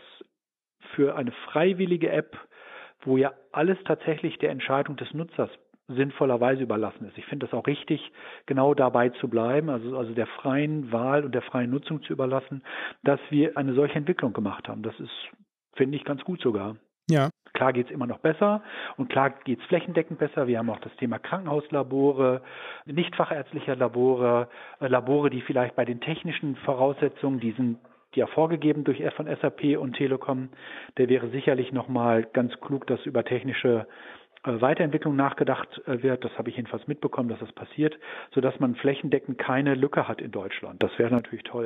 für eine freiwillige App, wo ja alles tatsächlich der Entscheidung des Nutzers sinnvollerweise überlassen ist. Ich finde das auch richtig, genau dabei zu bleiben, also, also der freien Wahl und der freien Nutzung zu überlassen, dass wir eine solche Entwicklung gemacht haben. Das ist, finde ich, ganz gut sogar. Ja. Klar geht es immer noch besser und klar geht es flächendeckend besser. Wir haben auch das Thema Krankenhauslabore, nicht fachärztliche Labore, äh, Labore, die vielleicht bei den technischen Voraussetzungen, die sind die ja vorgegeben durch von S A P und Telekom, der wäre sicherlich nochmal ganz klug, dass über technische äh, Weiterentwicklung nachgedacht äh, wird. Das habe ich jedenfalls mitbekommen, dass das passiert, sodass man flächendeckend keine Lücke hat in Deutschland. Das wäre natürlich toll.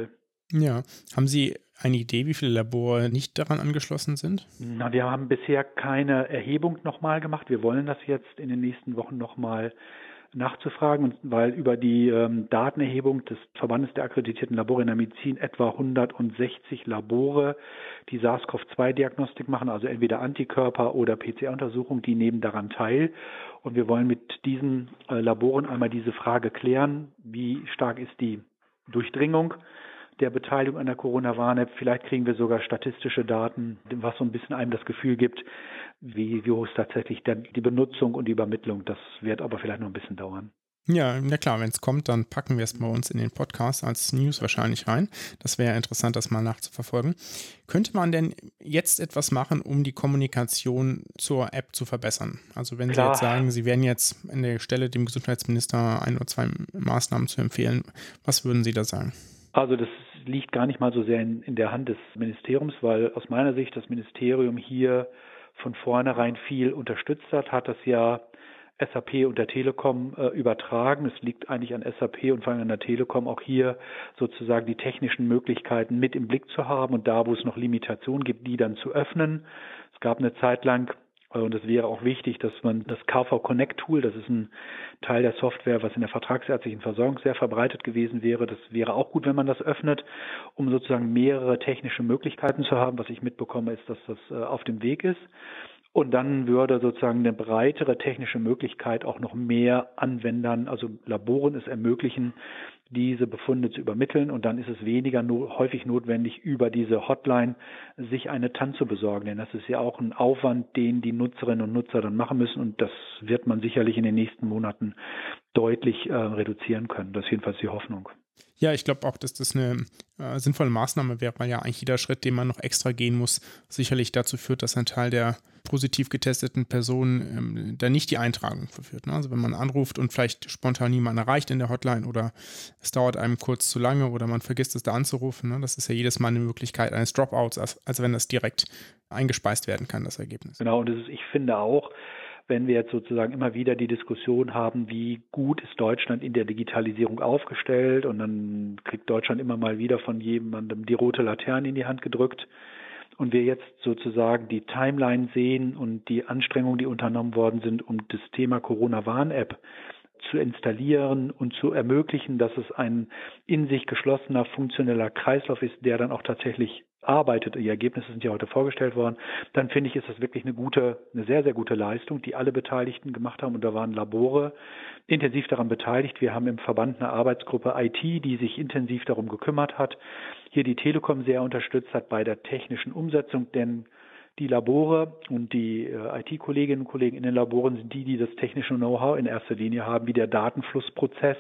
Ja. Haben Sie eine Idee, wie viele Labore nicht daran angeschlossen sind? Na, wir haben bisher keine Erhebung nochmal gemacht. Wir wollen das jetzt in den nächsten Wochen nochmal nachzufragen, weil über die ähm, Datenerhebung des Verbandes der akkreditierten Labore in der Medizin etwa hundertsechzig Labore, die SARS-C o V zwei Diagnostik machen, also entweder Antikörper- oder P C R-Untersuchung, die nehmen daran teil. Und wir wollen mit diesen äh, Laboren einmal diese Frage klären, wie stark ist die Durchdringung der Beteiligung an der Corona-Warn-App. Vielleicht kriegen wir sogar statistische Daten, was so ein bisschen einem das Gefühl gibt, wie, wie hoch ist tatsächlich der, die Benutzung und die Übermittlung. Das wird aber vielleicht noch ein bisschen dauern. Ja, na klar, wenn es kommt, dann packen wir es bei uns in den Podcast als News wahrscheinlich rein. Das wäre interessant, das mal nachzuverfolgen. Könnte man denn jetzt etwas machen, um die Kommunikation zur App zu verbessern? Also wenn Klar. Sie jetzt sagen, Sie wären jetzt an der Stelle dem Gesundheitsminister ein oder zwei Maßnahmen zu empfehlen, was würden Sie da sagen? Also das liegt gar nicht mal so sehr in, in der Hand des Ministeriums, weil aus meiner Sicht das Ministerium hier von vornherein viel unterstützt hat, hat das ja S A P und der Telekom äh, übertragen. Es liegt eigentlich an S A P und vor allem an der Telekom auch hier sozusagen die technischen Möglichkeiten mit im Blick zu haben und da, wo es noch Limitationen gibt, die dann zu öffnen. Es gab eine Zeit lang, und es wäre auch wichtig, dass man das K V Connect Tool, das ist ein Teil der Software, was in der vertragsärztlichen Versorgung sehr verbreitet gewesen wäre. Das wäre auch gut, wenn man das öffnet, um sozusagen mehrere technische Möglichkeiten zu haben. Was ich mitbekomme, ist, dass das äh, auf dem Weg ist. Und dann würde sozusagen eine breitere technische Möglichkeit auch noch mehr Anwendern, also Laboren, es ermöglichen, diese Befunde zu übermitteln. Und dann ist es weniger no- häufig notwendig, über diese Hotline sich eine T A N zu besorgen. Denn das ist ja auch ein Aufwand, den die Nutzerinnen und Nutzer dann machen müssen. Und das wird man sicherlich in den nächsten Monaten deutlich äh, reduzieren können. Das ist jedenfalls die Hoffnung. Ja, ich glaube auch, dass das eine äh, sinnvolle Maßnahme wäre, weil ja eigentlich jeder Schritt, den man noch extra gehen muss, sicherlich dazu führt, dass ein Teil der positiv getesteten Personen ähm, da nicht die Eintragung verführt. Ne? Also wenn man anruft und vielleicht spontan niemanden erreicht in der Hotline oder es dauert einem kurz zu lange oder man vergisst es da anzurufen, ne? Das ist ja jedes Mal eine Möglichkeit eines Dropouts, als, als wenn das direkt eingespeist werden kann, das Ergebnis. Genau, und das ist, ich finde auch, wenn wir jetzt sozusagen immer wieder die Diskussion haben, wie gut ist Deutschland in der Digitalisierung aufgestellt und dann kriegt Deutschland immer mal wieder von jemandem die rote Laterne in die Hand gedrückt und wir jetzt sozusagen die Timeline sehen und die Anstrengungen, die unternommen worden sind, um das Thema Corona-Warn-App zu installieren und zu ermöglichen, dass es ein in sich geschlossener, funktioneller Kreislauf ist, der dann auch tatsächlich arbeitet. Die Ergebnisse sind ja heute vorgestellt worden. Dann finde ich, ist das wirklich eine gute, eine sehr, sehr gute Leistung, die alle Beteiligten gemacht haben. Und da waren Labore intensiv daran beteiligt. Wir haben im Verband eine Arbeitsgruppe I T, die sich intensiv darum gekümmert hat. Hier die Telekom sehr unterstützt hat bei der technischen Umsetzung, denn die Labore und die äh, I T-Kolleginnen und Kollegen in den Laboren sind die, die das technische Know-how in erster Linie haben, wie der Datenflussprozess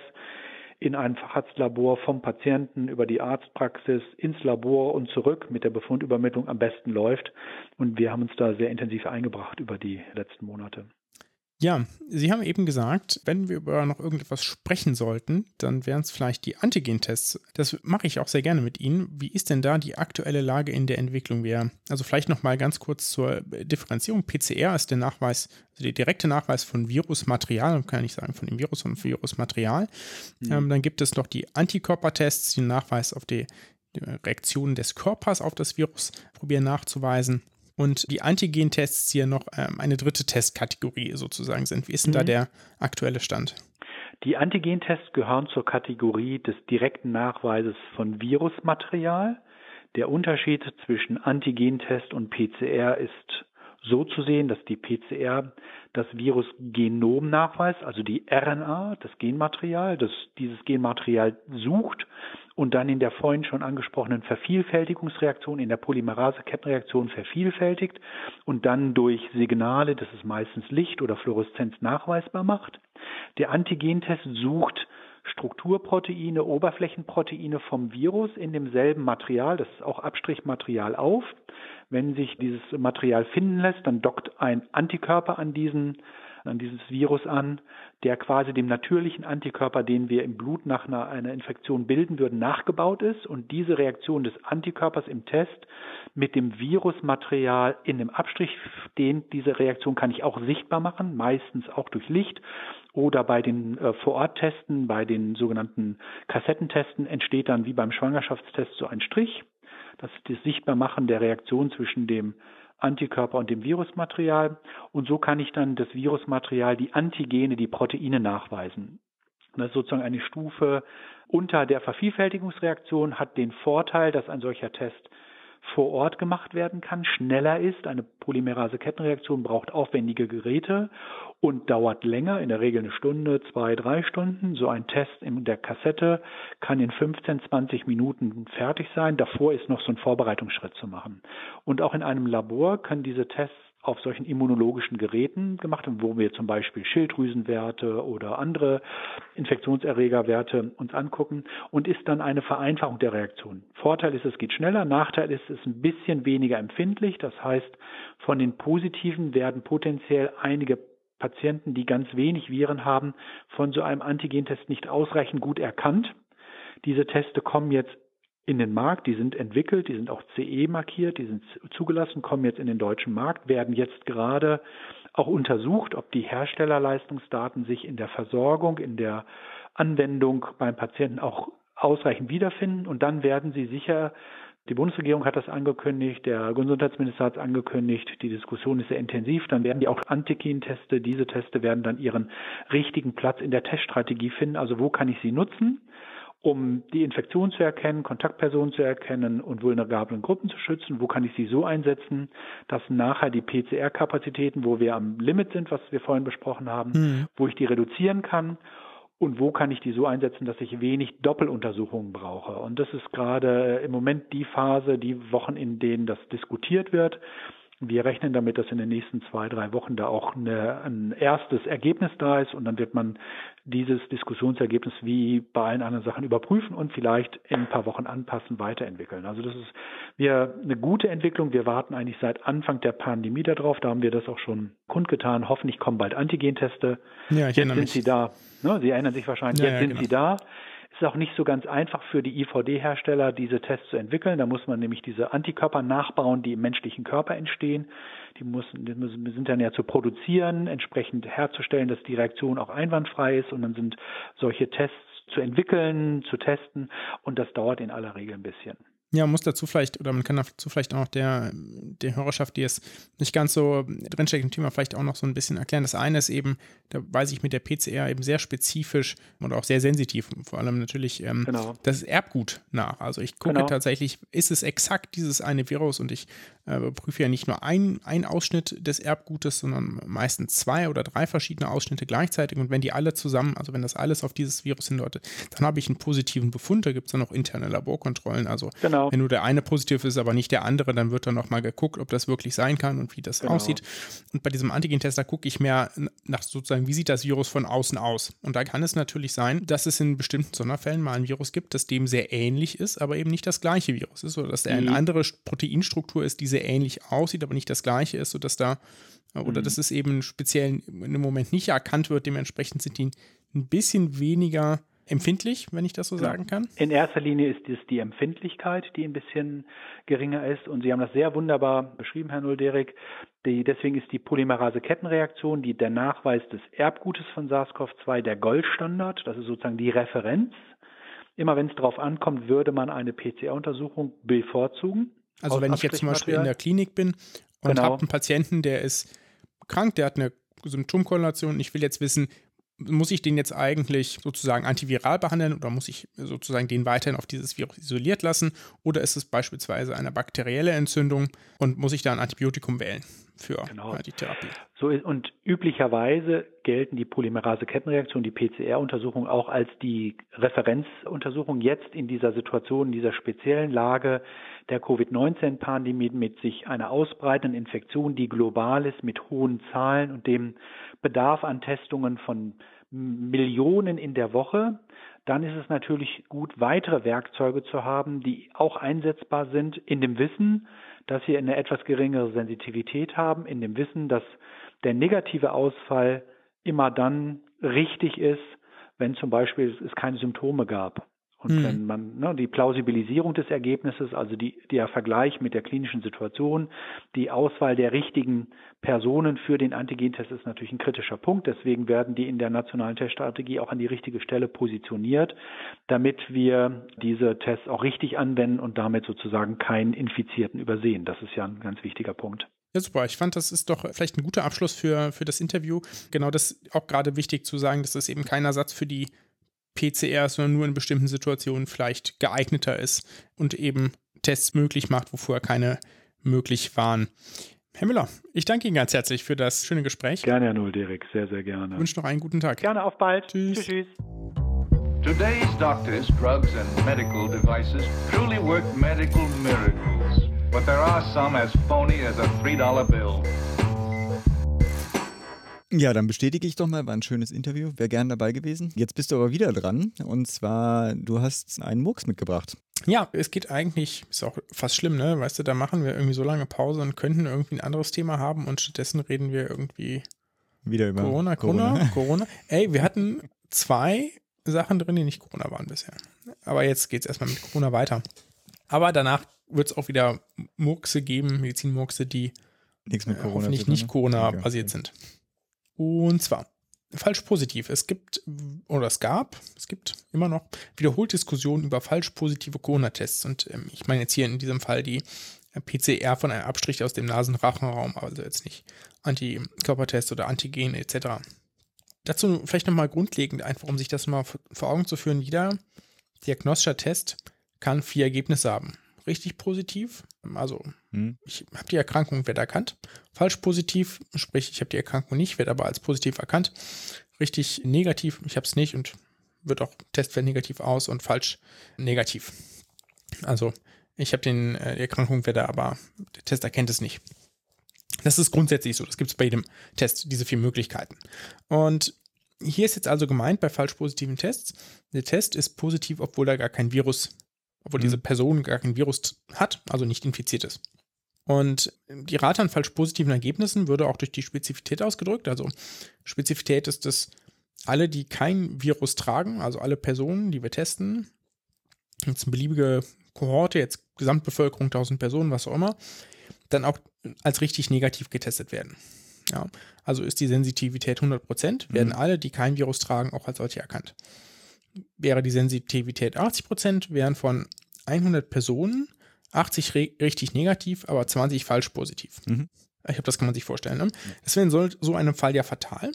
in einem Facharztlabor vom Patienten über die Arztpraxis ins Labor und zurück mit der Befundübermittlung am besten läuft. Und wir haben uns da sehr intensiv eingebracht über die letzten Monate. Ja, Sie haben eben gesagt, wenn wir über noch irgendetwas sprechen sollten, dann wären es vielleicht die Antigen-Tests. Das mache ich auch sehr gerne mit Ihnen. Wie ist denn da die aktuelle Lage in der Entwicklung? Wir, also vielleicht noch mal ganz kurz zur Differenzierung. P C R ist der Nachweis, also der direkte Nachweis von Virusmaterial, man kann ja nicht sagen von dem Virus, sondern von Virusmaterial. Mhm. Ähm, dann gibt es noch die Antikörpertests, die den Nachweis auf die, die Reaktion des Körpers auf das Virus probieren nachzuweisen. Und die Antigen-Tests hier noch ähm, eine dritte Testkategorie sozusagen sind. Wie ist denn mhm. da der aktuelle Stand? Die Antigen-Tests gehören zur Kategorie des direkten Nachweises von Virusmaterial. Der Unterschied zwischen Antigen-Test und P C R ist so zu sehen, dass die P C R das Virusgenom nachweist, also die R N A, das Genmaterial, das dieses Genmaterial sucht und dann in der vorhin schon angesprochenen Vervielfältigungsreaktion, in der Polymerase-Kettenreaktion vervielfältigt und dann durch Signale, das ist meistens Licht oder Fluoreszenz, nachweisbar macht. Der Antigentest sucht Strukturproteine, Oberflächenproteine vom Virus in demselben Material, das ist auch Abstrichmaterial, auf, Wenn sich dieses Material finden lässt, dann dockt ein Antikörper an diesen an dieses Virus an, der quasi dem natürlichen Antikörper, den wir im Blut nach einer, einer Infektion bilden würden, nachgebaut ist. Und diese Reaktion des Antikörpers im Test mit dem Virusmaterial in dem Abstrich, den, diese Reaktion kann ich auch sichtbar machen, meistens auch durch Licht. Oder bei den äh, Vororttesten, bei den sogenannten Kassettentesten entsteht dann wie beim Schwangerschaftstest so ein Strich. Das ist das Sichtbarmachen der Reaktion zwischen dem Antikörper und dem Virusmaterial. Und so kann ich dann das Virusmaterial, die Antigene, die Proteine nachweisen. Das ist sozusagen eine Stufe unter der Vervielfältigungsreaktion, hat den Vorteil, dass ein solcher Test vor Ort gemacht werden kann, schneller ist. Eine Polymerase-Kettenreaktion braucht aufwendige Geräte und dauert länger, in der Regel eine Stunde, zwei, drei Stunden. So ein Test in der Kassette kann in fünfzehn, zwanzig Minuten fertig sein. Davor ist noch so ein Vorbereitungsschritt zu machen. Und auch in einem Labor können diese Tests auf solchen immunologischen Geräten gemacht werden, wo wir zum Beispiel Schilddrüsenwerte oder andere Infektionserregerwerte uns angucken und ist dann eine Vereinfachung der Reaktion. Vorteil ist, es geht schneller, Nachteil ist, es ist ein bisschen weniger empfindlich. Das heißt, von den Positiven werden potenziell einige Patienten, die ganz wenig Viren haben, von so einem Antigentest nicht ausreichend gut erkannt. Diese Teste kommen jetzt in den Markt, die sind entwickelt, die sind auch C E markiert, die sind zugelassen, kommen jetzt in den deutschen Markt, werden jetzt gerade auch untersucht, ob die Herstellerleistungsdaten sich in der Versorgung, in der Anwendung beim Patienten auch ausreichend wiederfinden und dann werden sie sicher, die Bundesregierung hat das angekündigt, der Gesundheitsminister hat es angekündigt, die Diskussion ist sehr intensiv, dann werden die auch Antigen-Teste, diese Teste werden dann ihren richtigen Platz in der Teststrategie finden, also wo kann ich sie nutzen, um die Infektion zu erkennen, Kontaktpersonen zu erkennen und vulnerablen Gruppen zu schützen. Wo kann ich sie so einsetzen, dass nachher die P C R-Kapazitäten, wo wir am Limit sind, was wir vorhin besprochen haben, mhm. wo ich die reduzieren kann und wo kann ich die so einsetzen, dass ich wenig Doppeluntersuchungen brauche. Und das ist gerade im Moment die Phase, die Wochen, in denen das diskutiert wird. Wir rechnen damit, dass in den nächsten zwei, drei Wochen da auch eine, ein erstes Ergebnis da ist und dann wird man dieses Diskussionsergebnis wie bei allen anderen Sachen überprüfen und vielleicht in ein paar Wochen anpassen, weiterentwickeln. Also das ist wir eine gute Entwicklung. Wir warten eigentlich seit Anfang der Pandemie darauf. Da haben wir das auch schon kundgetan. Hoffentlich kommen bald Antigenteste. Ja, ich Jetzt sind mich. sie da. Ne? Sie erinnern sich wahrscheinlich. Ja, Jetzt ja, sind genau. sie da. Es ist auch nicht so ganz einfach für die I V D-Hersteller, diese Tests zu entwickeln. Da muss man nämlich diese Antikörper nachbauen, die im menschlichen Körper entstehen. Die, müssen, die müssen, sind dann ja zu produzieren, entsprechend herzustellen, dass die Reaktion auch einwandfrei ist. Und dann sind solche Tests zu entwickeln, zu testen. Und das dauert in aller Regel ein bisschen. Ja, man muss dazu vielleicht, oder man kann dazu vielleicht auch der, der Hörerschaft, die es nicht ganz so drinsteckt im Thema, vielleicht auch noch so ein bisschen erklären. Das eine ist eben, da weise ich mit der P C R eben sehr spezifisch und auch sehr sensitiv, vor allem natürlich ähm, genau. das Erbgut nach. Also ich gucke genau. tatsächlich, ist es exakt dieses eine Virus und ich äh, prüfe ja nicht nur ein, ein Ausschnitt des Erbgutes, sondern meistens zwei oder drei verschiedene Ausschnitte gleichzeitig und wenn die alle zusammen, also wenn das alles auf dieses Virus hindeutet, dann habe ich einen positiven Befund, da gibt es dann auch interne Laborkontrollen, also genau. Wenn nur der eine positiv ist, aber nicht der andere, dann wird dann nochmal geguckt, ob das wirklich sein kann und wie das genau. aussieht. Und bei diesem Antigen-Test, da gucke ich mehr nach sozusagen, wie sieht das Virus von außen aus? Und da kann es natürlich sein, dass es in bestimmten Sonderfällen mal ein Virus gibt, das dem sehr ähnlich ist, aber eben nicht das gleiche Virus ist, oder dass der eine andere Proteinstruktur ist, die sehr ähnlich aussieht, aber nicht das gleiche ist, sodass da, oder mhm. dass es eben speziell im Moment nicht erkannt wird, dementsprechend sind die ein bisschen weniger empfindlich, wenn ich das so sagen kann? In erster Linie ist es die Empfindlichkeit, die ein bisschen geringer ist. Und Sie haben das sehr wunderbar beschrieben, Herr Nulderik. Die, deswegen ist die Polymerase-Kettenreaktion, die, der Nachweis des Erbgutes von SARS-C o V zwei, der Goldstandard. Das ist sozusagen die Referenz. Immer wenn es darauf ankommt, würde man eine P C R-Untersuchung bevorzugen. Also wenn ich jetzt zum Beispiel in der Klinik bin und genau. habe einen Patienten, der ist krank, der hat eine Symptomkorrelation und ich will jetzt wissen, muss ich den jetzt eigentlich sozusagen antiviral behandeln oder muss ich sozusagen den weiterhin auf dieses Virus isoliert lassen oder ist es beispielsweise eine bakterielle Entzündung und muss ich da ein Antibiotikum wählen für genau. die Therapie? So ist, und üblicherweise gelten die Polymerase-Kettenreaktionen, die P C R-Untersuchung auch als die Referenzuntersuchung jetzt in dieser Situation, in dieser speziellen Lage der Covid neunzehn Pandemie mit sich einer ausbreitenden Infektion, die global ist, mit hohen Zahlen und dem Bedarf an Testungen von Millionen in der Woche, dann ist es natürlich gut, weitere Werkzeuge zu haben, die auch einsetzbar sind, in dem Wissen, dass wir eine etwas geringere Sensitivität haben, in dem Wissen, dass der negative Ausfall immer dann richtig ist, wenn zum Beispiel es keine Symptome gab. Und hm. wenn man ne, die Plausibilisierung des Ergebnisses, also die, der Vergleich mit der klinischen Situation, die Auswahl der richtigen Personen für den Antigentest ist natürlich ein kritischer Punkt. Deswegen werden die in der nationalen Teststrategie auch an die richtige Stelle positioniert, damit wir diese Tests auch richtig anwenden und damit sozusagen keinen Infizierten übersehen. Das ist ja ein ganz wichtiger Punkt. Ja, super. Ich fand, das ist doch vielleicht ein guter Abschluss für, für das Interview. Genau, das ist auch gerade wichtig zu sagen, dass das eben kein Ersatz für die P C R, sondern nur in bestimmten Situationen vielleicht geeigneter ist und eben Tests möglich macht, wo vorher keine möglich waren. Herr Müller, ich danke Ihnen ganz herzlich für das schöne Gespräch. Gerne, Herr Nulderik, sehr, sehr gerne. Ich wünsche noch einen guten Tag. Gerne, auf bald. Tschüss. Tschüss, tschüss. Today's doctors, drugs and medical devices truly work medical miracles. But there are some as phony as a three dollar bill. Ja, dann bestätige ich doch mal, war ein schönes Interview, wäre gern dabei gewesen. Jetzt bist du aber wieder dran und zwar, du hast einen Murks mitgebracht. Ja, es geht eigentlich, ist auch fast schlimm, ne? Weißt du, da machen wir irgendwie so lange Pause und könnten irgendwie ein anderes Thema haben und stattdessen reden wir irgendwie wieder über Corona, Corona, Corona. Corona. Ey, wir hatten zwei Sachen drin, die nicht Corona waren bisher. Aber jetzt geht es erstmal mit Corona weiter. Aber danach wird es auch wieder Murkse geben, Medizinmurkse, die Nichts mit Corona hoffentlich nicht Corona-basiert okay. sind. Und zwar falsch positiv. Es gibt, oder es gab, es gibt immer noch wiederholt Diskussionen über falsch positive Corona-Tests. Und ähm, ich meine jetzt hier in diesem Fall die P C R von einem Abstrich aus dem Nasenrachenraum, also jetzt nicht Antikörpertest oder Antigen et cetera. Dazu vielleicht nochmal grundlegend, einfach um sich das mal vor Augen zu führen, jeder diagnostischer Test kann vier Ergebnisse haben. Richtig positiv, also hm. ich habe die Erkrankung, werde erkannt. Falsch positiv, sprich ich habe die Erkrankung nicht, werde aber als positiv erkannt. Richtig negativ, ich habe es nicht und wird auch Test fällt negativ aus und falsch negativ. Also ich habe den äh, die Erkrankung, werde aber der Test erkennt es nicht. Das ist grundsätzlich so, das gibt es bei jedem Test, diese vier Möglichkeiten. Und hier ist jetzt also gemeint bei falsch positiven Tests, der Test ist positiv, obwohl da gar kein Virus, obwohl mhm. diese Person gar kein Virus hat, also nicht infiziert ist. Und die Rate an falsch positiven Ergebnissen würde auch durch die Spezifität ausgedrückt. Also Spezifität ist, dass alle, die kein Virus tragen, also alle Personen, die wir testen, jetzt eine beliebige Kohorte, jetzt Gesamtbevölkerung, tausend Personen, was auch immer, dann auch als richtig negativ getestet werden. Ja, also ist die Sensitivität hundert Prozent, werden mhm. alle, die kein Virus tragen, auch als solche erkannt. Wäre die Sensitivität achtzig Prozent, wären von hundert Personen achtzig re- richtig negativ, aber zwanzig falsch positiv. Mhm. Ich glaube, das kann man sich vorstellen. Ne? Das wäre in so, so einem Fall ja fatal.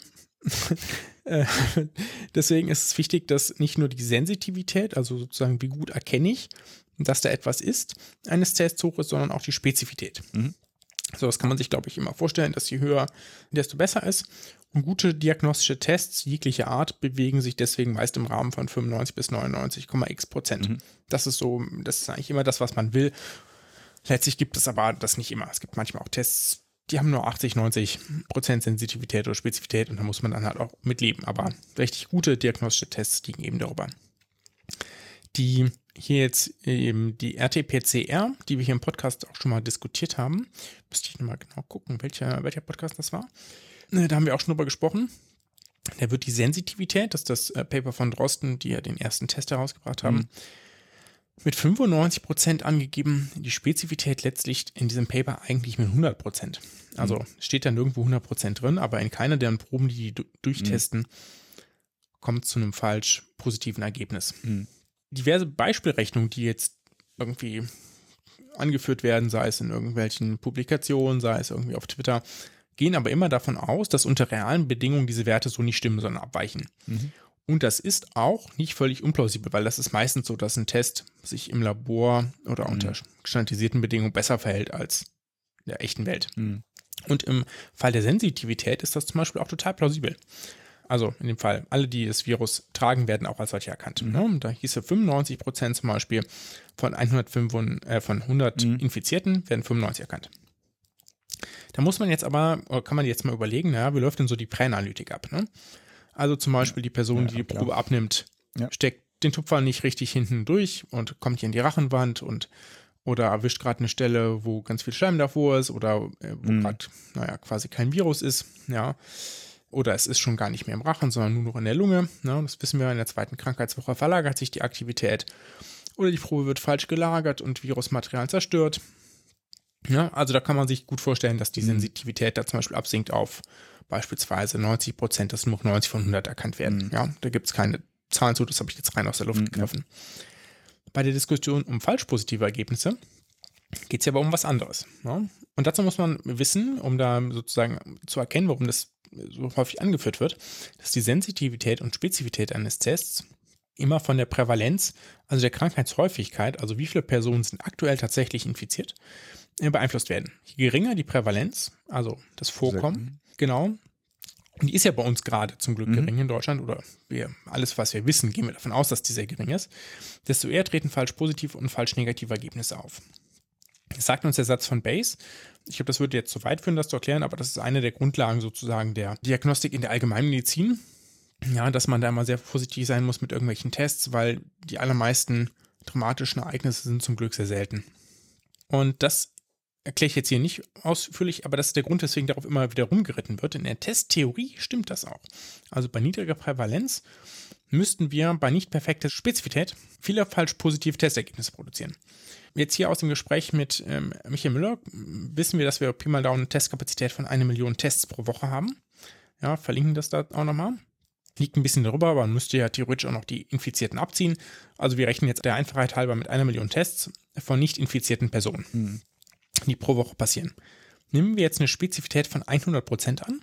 Deswegen ist es wichtig, dass nicht nur die Sensitivität, also sozusagen wie gut erkenne ich, dass da etwas ist, eines Tests hoch ist, sondern auch die Spezifität. Mhm. So, das kann man sich, glaube ich, immer vorstellen, dass je höher, desto besser ist. Und gute diagnostische Tests jeglicher Art bewegen sich deswegen meist im Rahmen von fünfundneunzig bis neunundneunzig Komma x Prozent. Mhm. Das ist so, das ist eigentlich immer das, was man will. Letztlich gibt es aber das nicht immer. Es gibt manchmal auch Tests, die haben nur achtzig, neunzig Prozent Sensitivität oder Spezifität und da muss man dann halt auch mitleben. Aber richtig gute diagnostische Tests liegen eben darüber. Die hier jetzt eben die R T P C R, die wir hier im Podcast auch schon mal diskutiert haben. Müsste ich nochmal genau gucken, welcher, welcher Podcast das war. Da haben wir auch schon drüber gesprochen. Da wird die Sensitivität, das ist das Paper von Drosten, die ja den ersten Test herausgebracht haben, mhm. mit fünfundneunzig Prozent angegeben. Die Spezifität letztlich in diesem Paper eigentlich mit hundert Prozent. Also mhm. steht da nirgendwo hundert Prozent drin, aber in keiner der Proben, die die durchtesten, mhm. kommt es zu einem falsch positiven Ergebnis. Mhm. Diverse Beispielrechnungen, die jetzt irgendwie angeführt werden, sei es in irgendwelchen Publikationen, sei es irgendwie auf Twitter, gehen aber immer davon aus, dass unter realen Bedingungen diese Werte so nicht stimmen, sondern abweichen. Mhm. Und das ist auch nicht völlig unplausibel, weil das ist meistens so, dass ein Test sich im Labor oder unter mhm. standardisierten Bedingungen besser verhält als in der echten Welt. Mhm. Und im Fall der Sensitivität ist das zum Beispiel auch total plausibel. Also in dem Fall, alle, die das Virus tragen, werden auch als solche erkannt. Mhm. Ne? Da hieß es fünfundneunzig Prozent zum Beispiel von, hundertfünf, äh, von hundert mhm. Infizierten werden fünfundneunzig erkannt. Da muss man jetzt aber, oder kann man jetzt mal überlegen, naja, wie läuft denn so die Präanalytik ab? Ne? Also zum Beispiel die Person, Ja, die die klar. Probe abnimmt, Ja. steckt den Tupfer nicht richtig hinten durch und kommt hier in die Rachenwand und oder erwischt gerade eine Stelle, wo ganz viel Schleim davor ist oder äh, wo Mhm. gerade, naja, quasi kein Virus ist, ja. Oder es ist schon gar nicht mehr im Rachen, sondern nur noch in der Lunge. Ne? Das wissen wir, in der zweiten Krankheitswoche verlagert sich die Aktivität. Oder die Probe wird falsch gelagert und Virusmaterial zerstört. Ja, also da kann man sich gut vorstellen, dass die Mhm. Sensitivität da zum Beispiel absinkt auf beispielsweise neunzig Prozent, dass nur noch neunzig von hundert erkannt werden. Mhm. Ja, da gibt es keine Zahlen zu, das habe ich jetzt rein aus der Luft Mhm, ja. gegriffen. Bei der Diskussion um falsch positive Ergebnisse geht es ja aber um was anderes. Ne? Und dazu muss man wissen, um da sozusagen zu erkennen, warum das so häufig angeführt wird, dass die Sensitivität und Spezifität eines Tests immer von der Prävalenz, also der Krankheitshäufigkeit, also wie viele Personen sind aktuell tatsächlich infiziert, äh, beeinflusst werden. Je geringer die Prävalenz, also das Vorkommen, genau, und die ist ja bei uns gerade zum Glück Mhm. gering in Deutschland, oder wir, alles, was wir wissen, gehen wir davon aus, dass die sehr gering ist, desto eher treten falsch positive und falsch negative Ergebnisse auf. Das sagt uns der Satz von Bayes. Ich glaube, das würde jetzt zu weit führen, das zu erklären, aber das ist eine der Grundlagen sozusagen der Diagnostik in der Allgemeinmedizin. Ja, dass man da immer sehr vorsichtig sein muss mit irgendwelchen Tests, weil die allermeisten dramatischen Ereignisse sind zum Glück sehr selten. Und das erkläre ich jetzt hier nicht ausführlich, aber das ist der Grund, weswegen darauf immer wieder rumgeritten wird. In der Testtheorie stimmt das auch. Also bei niedriger Prävalenz müssten wir bei nicht perfekter Spezifität viele falsch positive Testergebnisse produzieren. Jetzt hier aus dem Gespräch mit ähm, Michael Müller wissen wir, dass wir Pi mal Daumen eine Testkapazität von eine Million Tests pro Woche haben. Ja, verlinken das da auch nochmal. Liegt ein bisschen darüber, aber man müsste ja theoretisch auch noch die Infizierten abziehen. Also wir rechnen jetzt der Einfachheit halber mit einer Million Tests von nicht infizierten Personen, Mhm. die pro Woche passieren. Nehmen wir jetzt eine Spezifität von hundert Prozent an,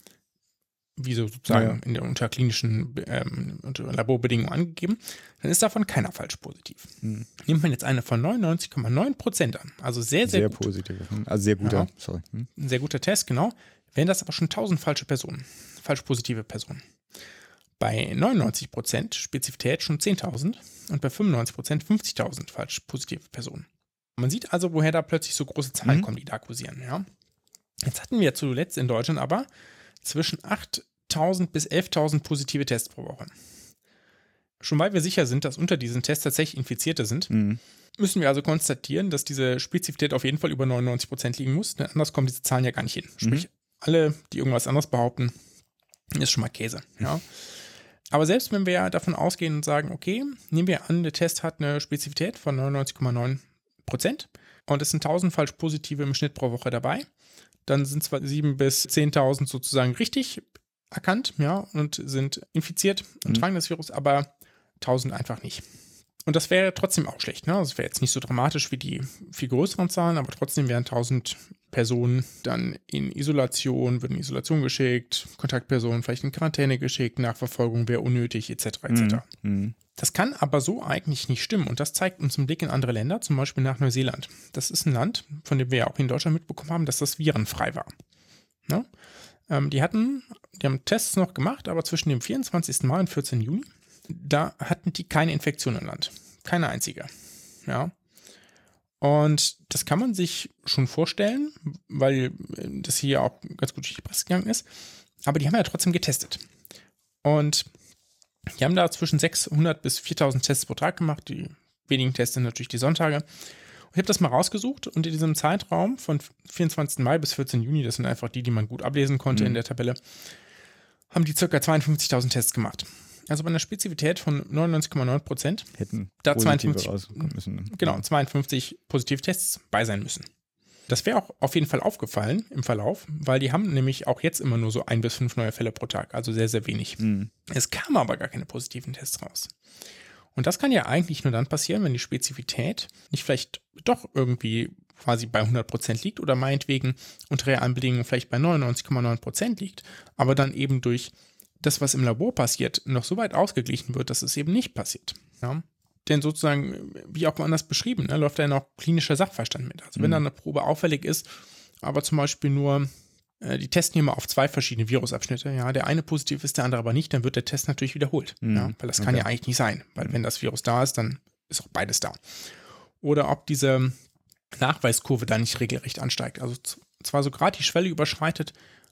wie so sozusagen Ja, ja. in der unter klinischen ähm, unter Laborbedingungen angegeben, dann ist davon keiner falsch positiv. Mhm. Nimmt man jetzt eine von neunundneunzig Komma neun Prozent an, also sehr, sehr, Sehr gut, positiv. Also sehr guter, Ja. sorry. Hm? ein sehr guter Test, genau, wären das aber schon tausend falsche Personen, falsch positive Personen. Bei neunundneunzig Prozent Spezifität schon zehntausend und bei fünfundneunzig Prozent fünfzigtausend falsch positive Personen. Man sieht also, woher da plötzlich so große Zahlen Mhm. kommen, die da kursieren. Ja? Jetzt hatten wir zuletzt in Deutschland aber zwischen achttausend bis elftausend positive Tests pro Woche. Schon weil wir sicher sind, dass unter diesen Tests tatsächlich Infizierte sind, Mhm. müssen wir also konstatieren, dass diese Spezifität auf jeden Fall über neunundneunzig Prozent liegen muss, denn anders kommen diese Zahlen ja gar nicht hin. Sprich, alle, die irgendwas anderes behaupten, ist schon mal Käse. Ja? Aber selbst wenn wir davon ausgehen und sagen, okay, nehmen wir an, der Test hat eine Spezifität von neunundneunzig Komma neun Prozent und es sind tausend falsch positive im Schnitt pro Woche dabei, dann sind zwar siebentausend bis zehntausend sozusagen richtig erkannt, ja, und sind infiziert und Mhm. tragen das Virus, aber tausend einfach nicht. Und das wäre trotzdem auch schlecht, ne? Das wäre jetzt nicht so dramatisch wie die viel größeren Zahlen, aber trotzdem wären tausend Personen dann in Isolation, würden in Isolation geschickt, Kontaktpersonen vielleicht in Quarantäne geschickt, Nachverfolgung wäre unnötig, et cetera et cetera. Mhm. Das kann aber so eigentlich nicht stimmen und das zeigt uns ein Blick in andere Länder, zum Beispiel nach Neuseeland. Das ist ein Land, von dem wir ja auch in Deutschland mitbekommen haben, dass das virenfrei war. Ne? Ähm, die hatten, die haben Tests noch gemacht, aber zwischen dem vierundzwanzigsten Mai und vierzehnten Juni, da hatten die keine Infektion im Land. Keine einzige. Ja. Und das kann man sich schon vorstellen, weil das hier auch ganz gut durch die Presse gegangen ist. Aber die haben ja trotzdem getestet. Und die haben da zwischen sechshundert bis viertausend Tests pro Tag gemacht. Die wenigen Tests sind natürlich die Sonntage. Und ich habe das mal rausgesucht und in diesem Zeitraum von vierundzwanzigsten Mai bis vierzehnten Juni, das sind einfach die, die man gut ablesen konnte Mhm. in der Tabelle, haben die ca. zweiundfünfzigtausend Tests gemacht. Also bei einer Spezifität von neunundneunzig Komma neun Prozent, Hätten Da positive zweiundfünfzig rauskommen müssen. Ne? genau, zweiundfünfzig Positivtests bei sein müssen. Das wäre auch auf jeden Fall aufgefallen im Verlauf, weil die haben nämlich auch jetzt immer nur so ein bis fünf neue Fälle pro Tag, also sehr, sehr wenig. Mhm. Es kamen aber gar keine positiven Tests raus. Und das kann ja eigentlich nur dann passieren, wenn die Spezifität nicht vielleicht doch irgendwie quasi bei hundert Prozent liegt oder meinetwegen unter realen Bedingungen vielleicht bei neunundneunzig Komma neun Prozent liegt, aber dann eben durch das, was im Labor passiert, noch so weit ausgeglichen wird, dass es eben nicht passiert. Ja? Denn sozusagen, wie auch woanders beschrieben, ne, läuft da ja noch klinischer Sachverstand mit. Also wenn Mhm. dann eine Probe auffällig ist, aber zum Beispiel nur, äh, die testen hier mal auf zwei verschiedene Virusabschnitte, ja, der eine positiv ist, der andere aber nicht, dann wird der Test natürlich wiederholt. Mhm. Ja? Weil das kann Okay. ja eigentlich nicht sein, weil wenn das Virus da ist, dann ist auch beides da. Oder ob diese Nachweiskurve da nicht regelrecht ansteigt. Also z- zwar so gerade die Schwelle überschreitet,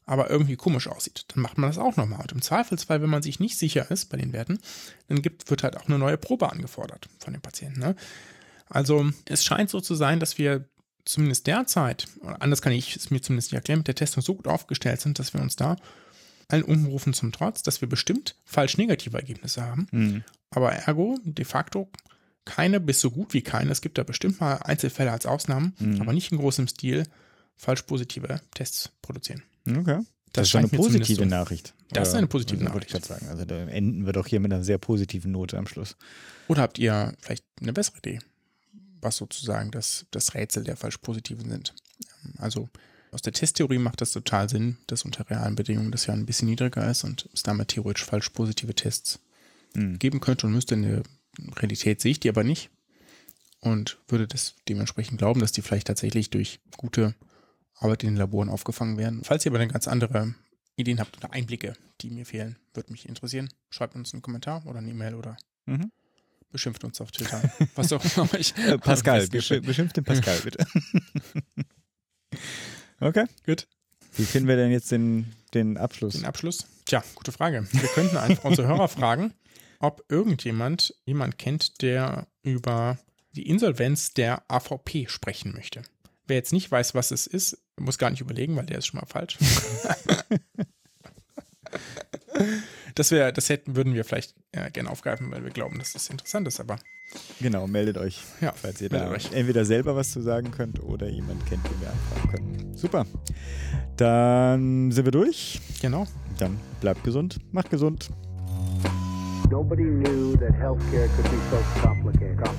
aber irgendwie komisch aussieht, dann macht man das auch nochmal. Und im Zweifelsfall, wenn man sich nicht sicher ist bei den Werten, dann gibt, wird halt auch eine neue Probe angefordert von dem Patienten. Ne? Also es scheint so zu sein, dass wir zumindest derzeit, oder anders kann ich es mir zumindest nicht erklären, mit der Testung so gut aufgestellt sind, dass wir uns da allen Unrufen zum Trotz, dass wir bestimmt falsch negative Ergebnisse haben, Mhm. aber ergo de facto keine bis so gut wie keine. Es gibt da bestimmt mal Einzelfälle als Ausnahmen, Mhm. aber nicht in großem Stil falsch positive Tests produzieren. Okay. Das, Das ist schon eine scheint mir zumindest positive so. Nachricht. Das ist eine positive also, wollte ich Nachricht. gerade sagen. Also da enden wir doch hier mit einer sehr positiven Note am Schluss. Oder habt ihr vielleicht eine bessere Idee, was sozusagen das, das Rätsel der falsch positiven sind? Also aus der Testtheorie macht das total Sinn, dass unter realen Bedingungen das ja ein bisschen niedriger ist und es damit theoretisch falsch positive Tests Mhm. geben könnte und müsste. In der Realität sehe ich die aber nicht und würde das dementsprechend glauben, dass die vielleicht tatsächlich durch gute Arbeit in den Laboren aufgefangen werden. Falls ihr aber eine ganz andere Ideen habt oder Einblicke, die mir fehlen, würde mich interessieren. Schreibt uns einen Kommentar oder eine E-Mail oder Mhm. beschimpft uns auf Twitter. Was auch immer euch Äh, Pascal, am besten besch gefällt. beschimpft den Pascal, bitte. Okay. Gut. Wie finden wir denn jetzt den, den Abschluss? Den Abschluss? Tja, gute Frage. Wir könnten einfach unsere Hörer fragen, ob irgendjemand jemand kennt, der über die Insolvenz der A V P sprechen möchte. Wer jetzt nicht weiß, was es ist, muss gar nicht überlegen, weil der ist schon mal falsch. Das, wär, das hätten, würden wir vielleicht äh, gerne aufgreifen, weil wir glauben, dass das interessant ist, aber Genau, meldet euch, ja, falls ihr meldet da euch. entweder selber was zu sagen könnt oder jemand kennt, den wir anfragen können. Super. Dann sind wir durch. Genau. Dann bleibt gesund, macht gesund. Nobody knew that healthcare could be so complicated.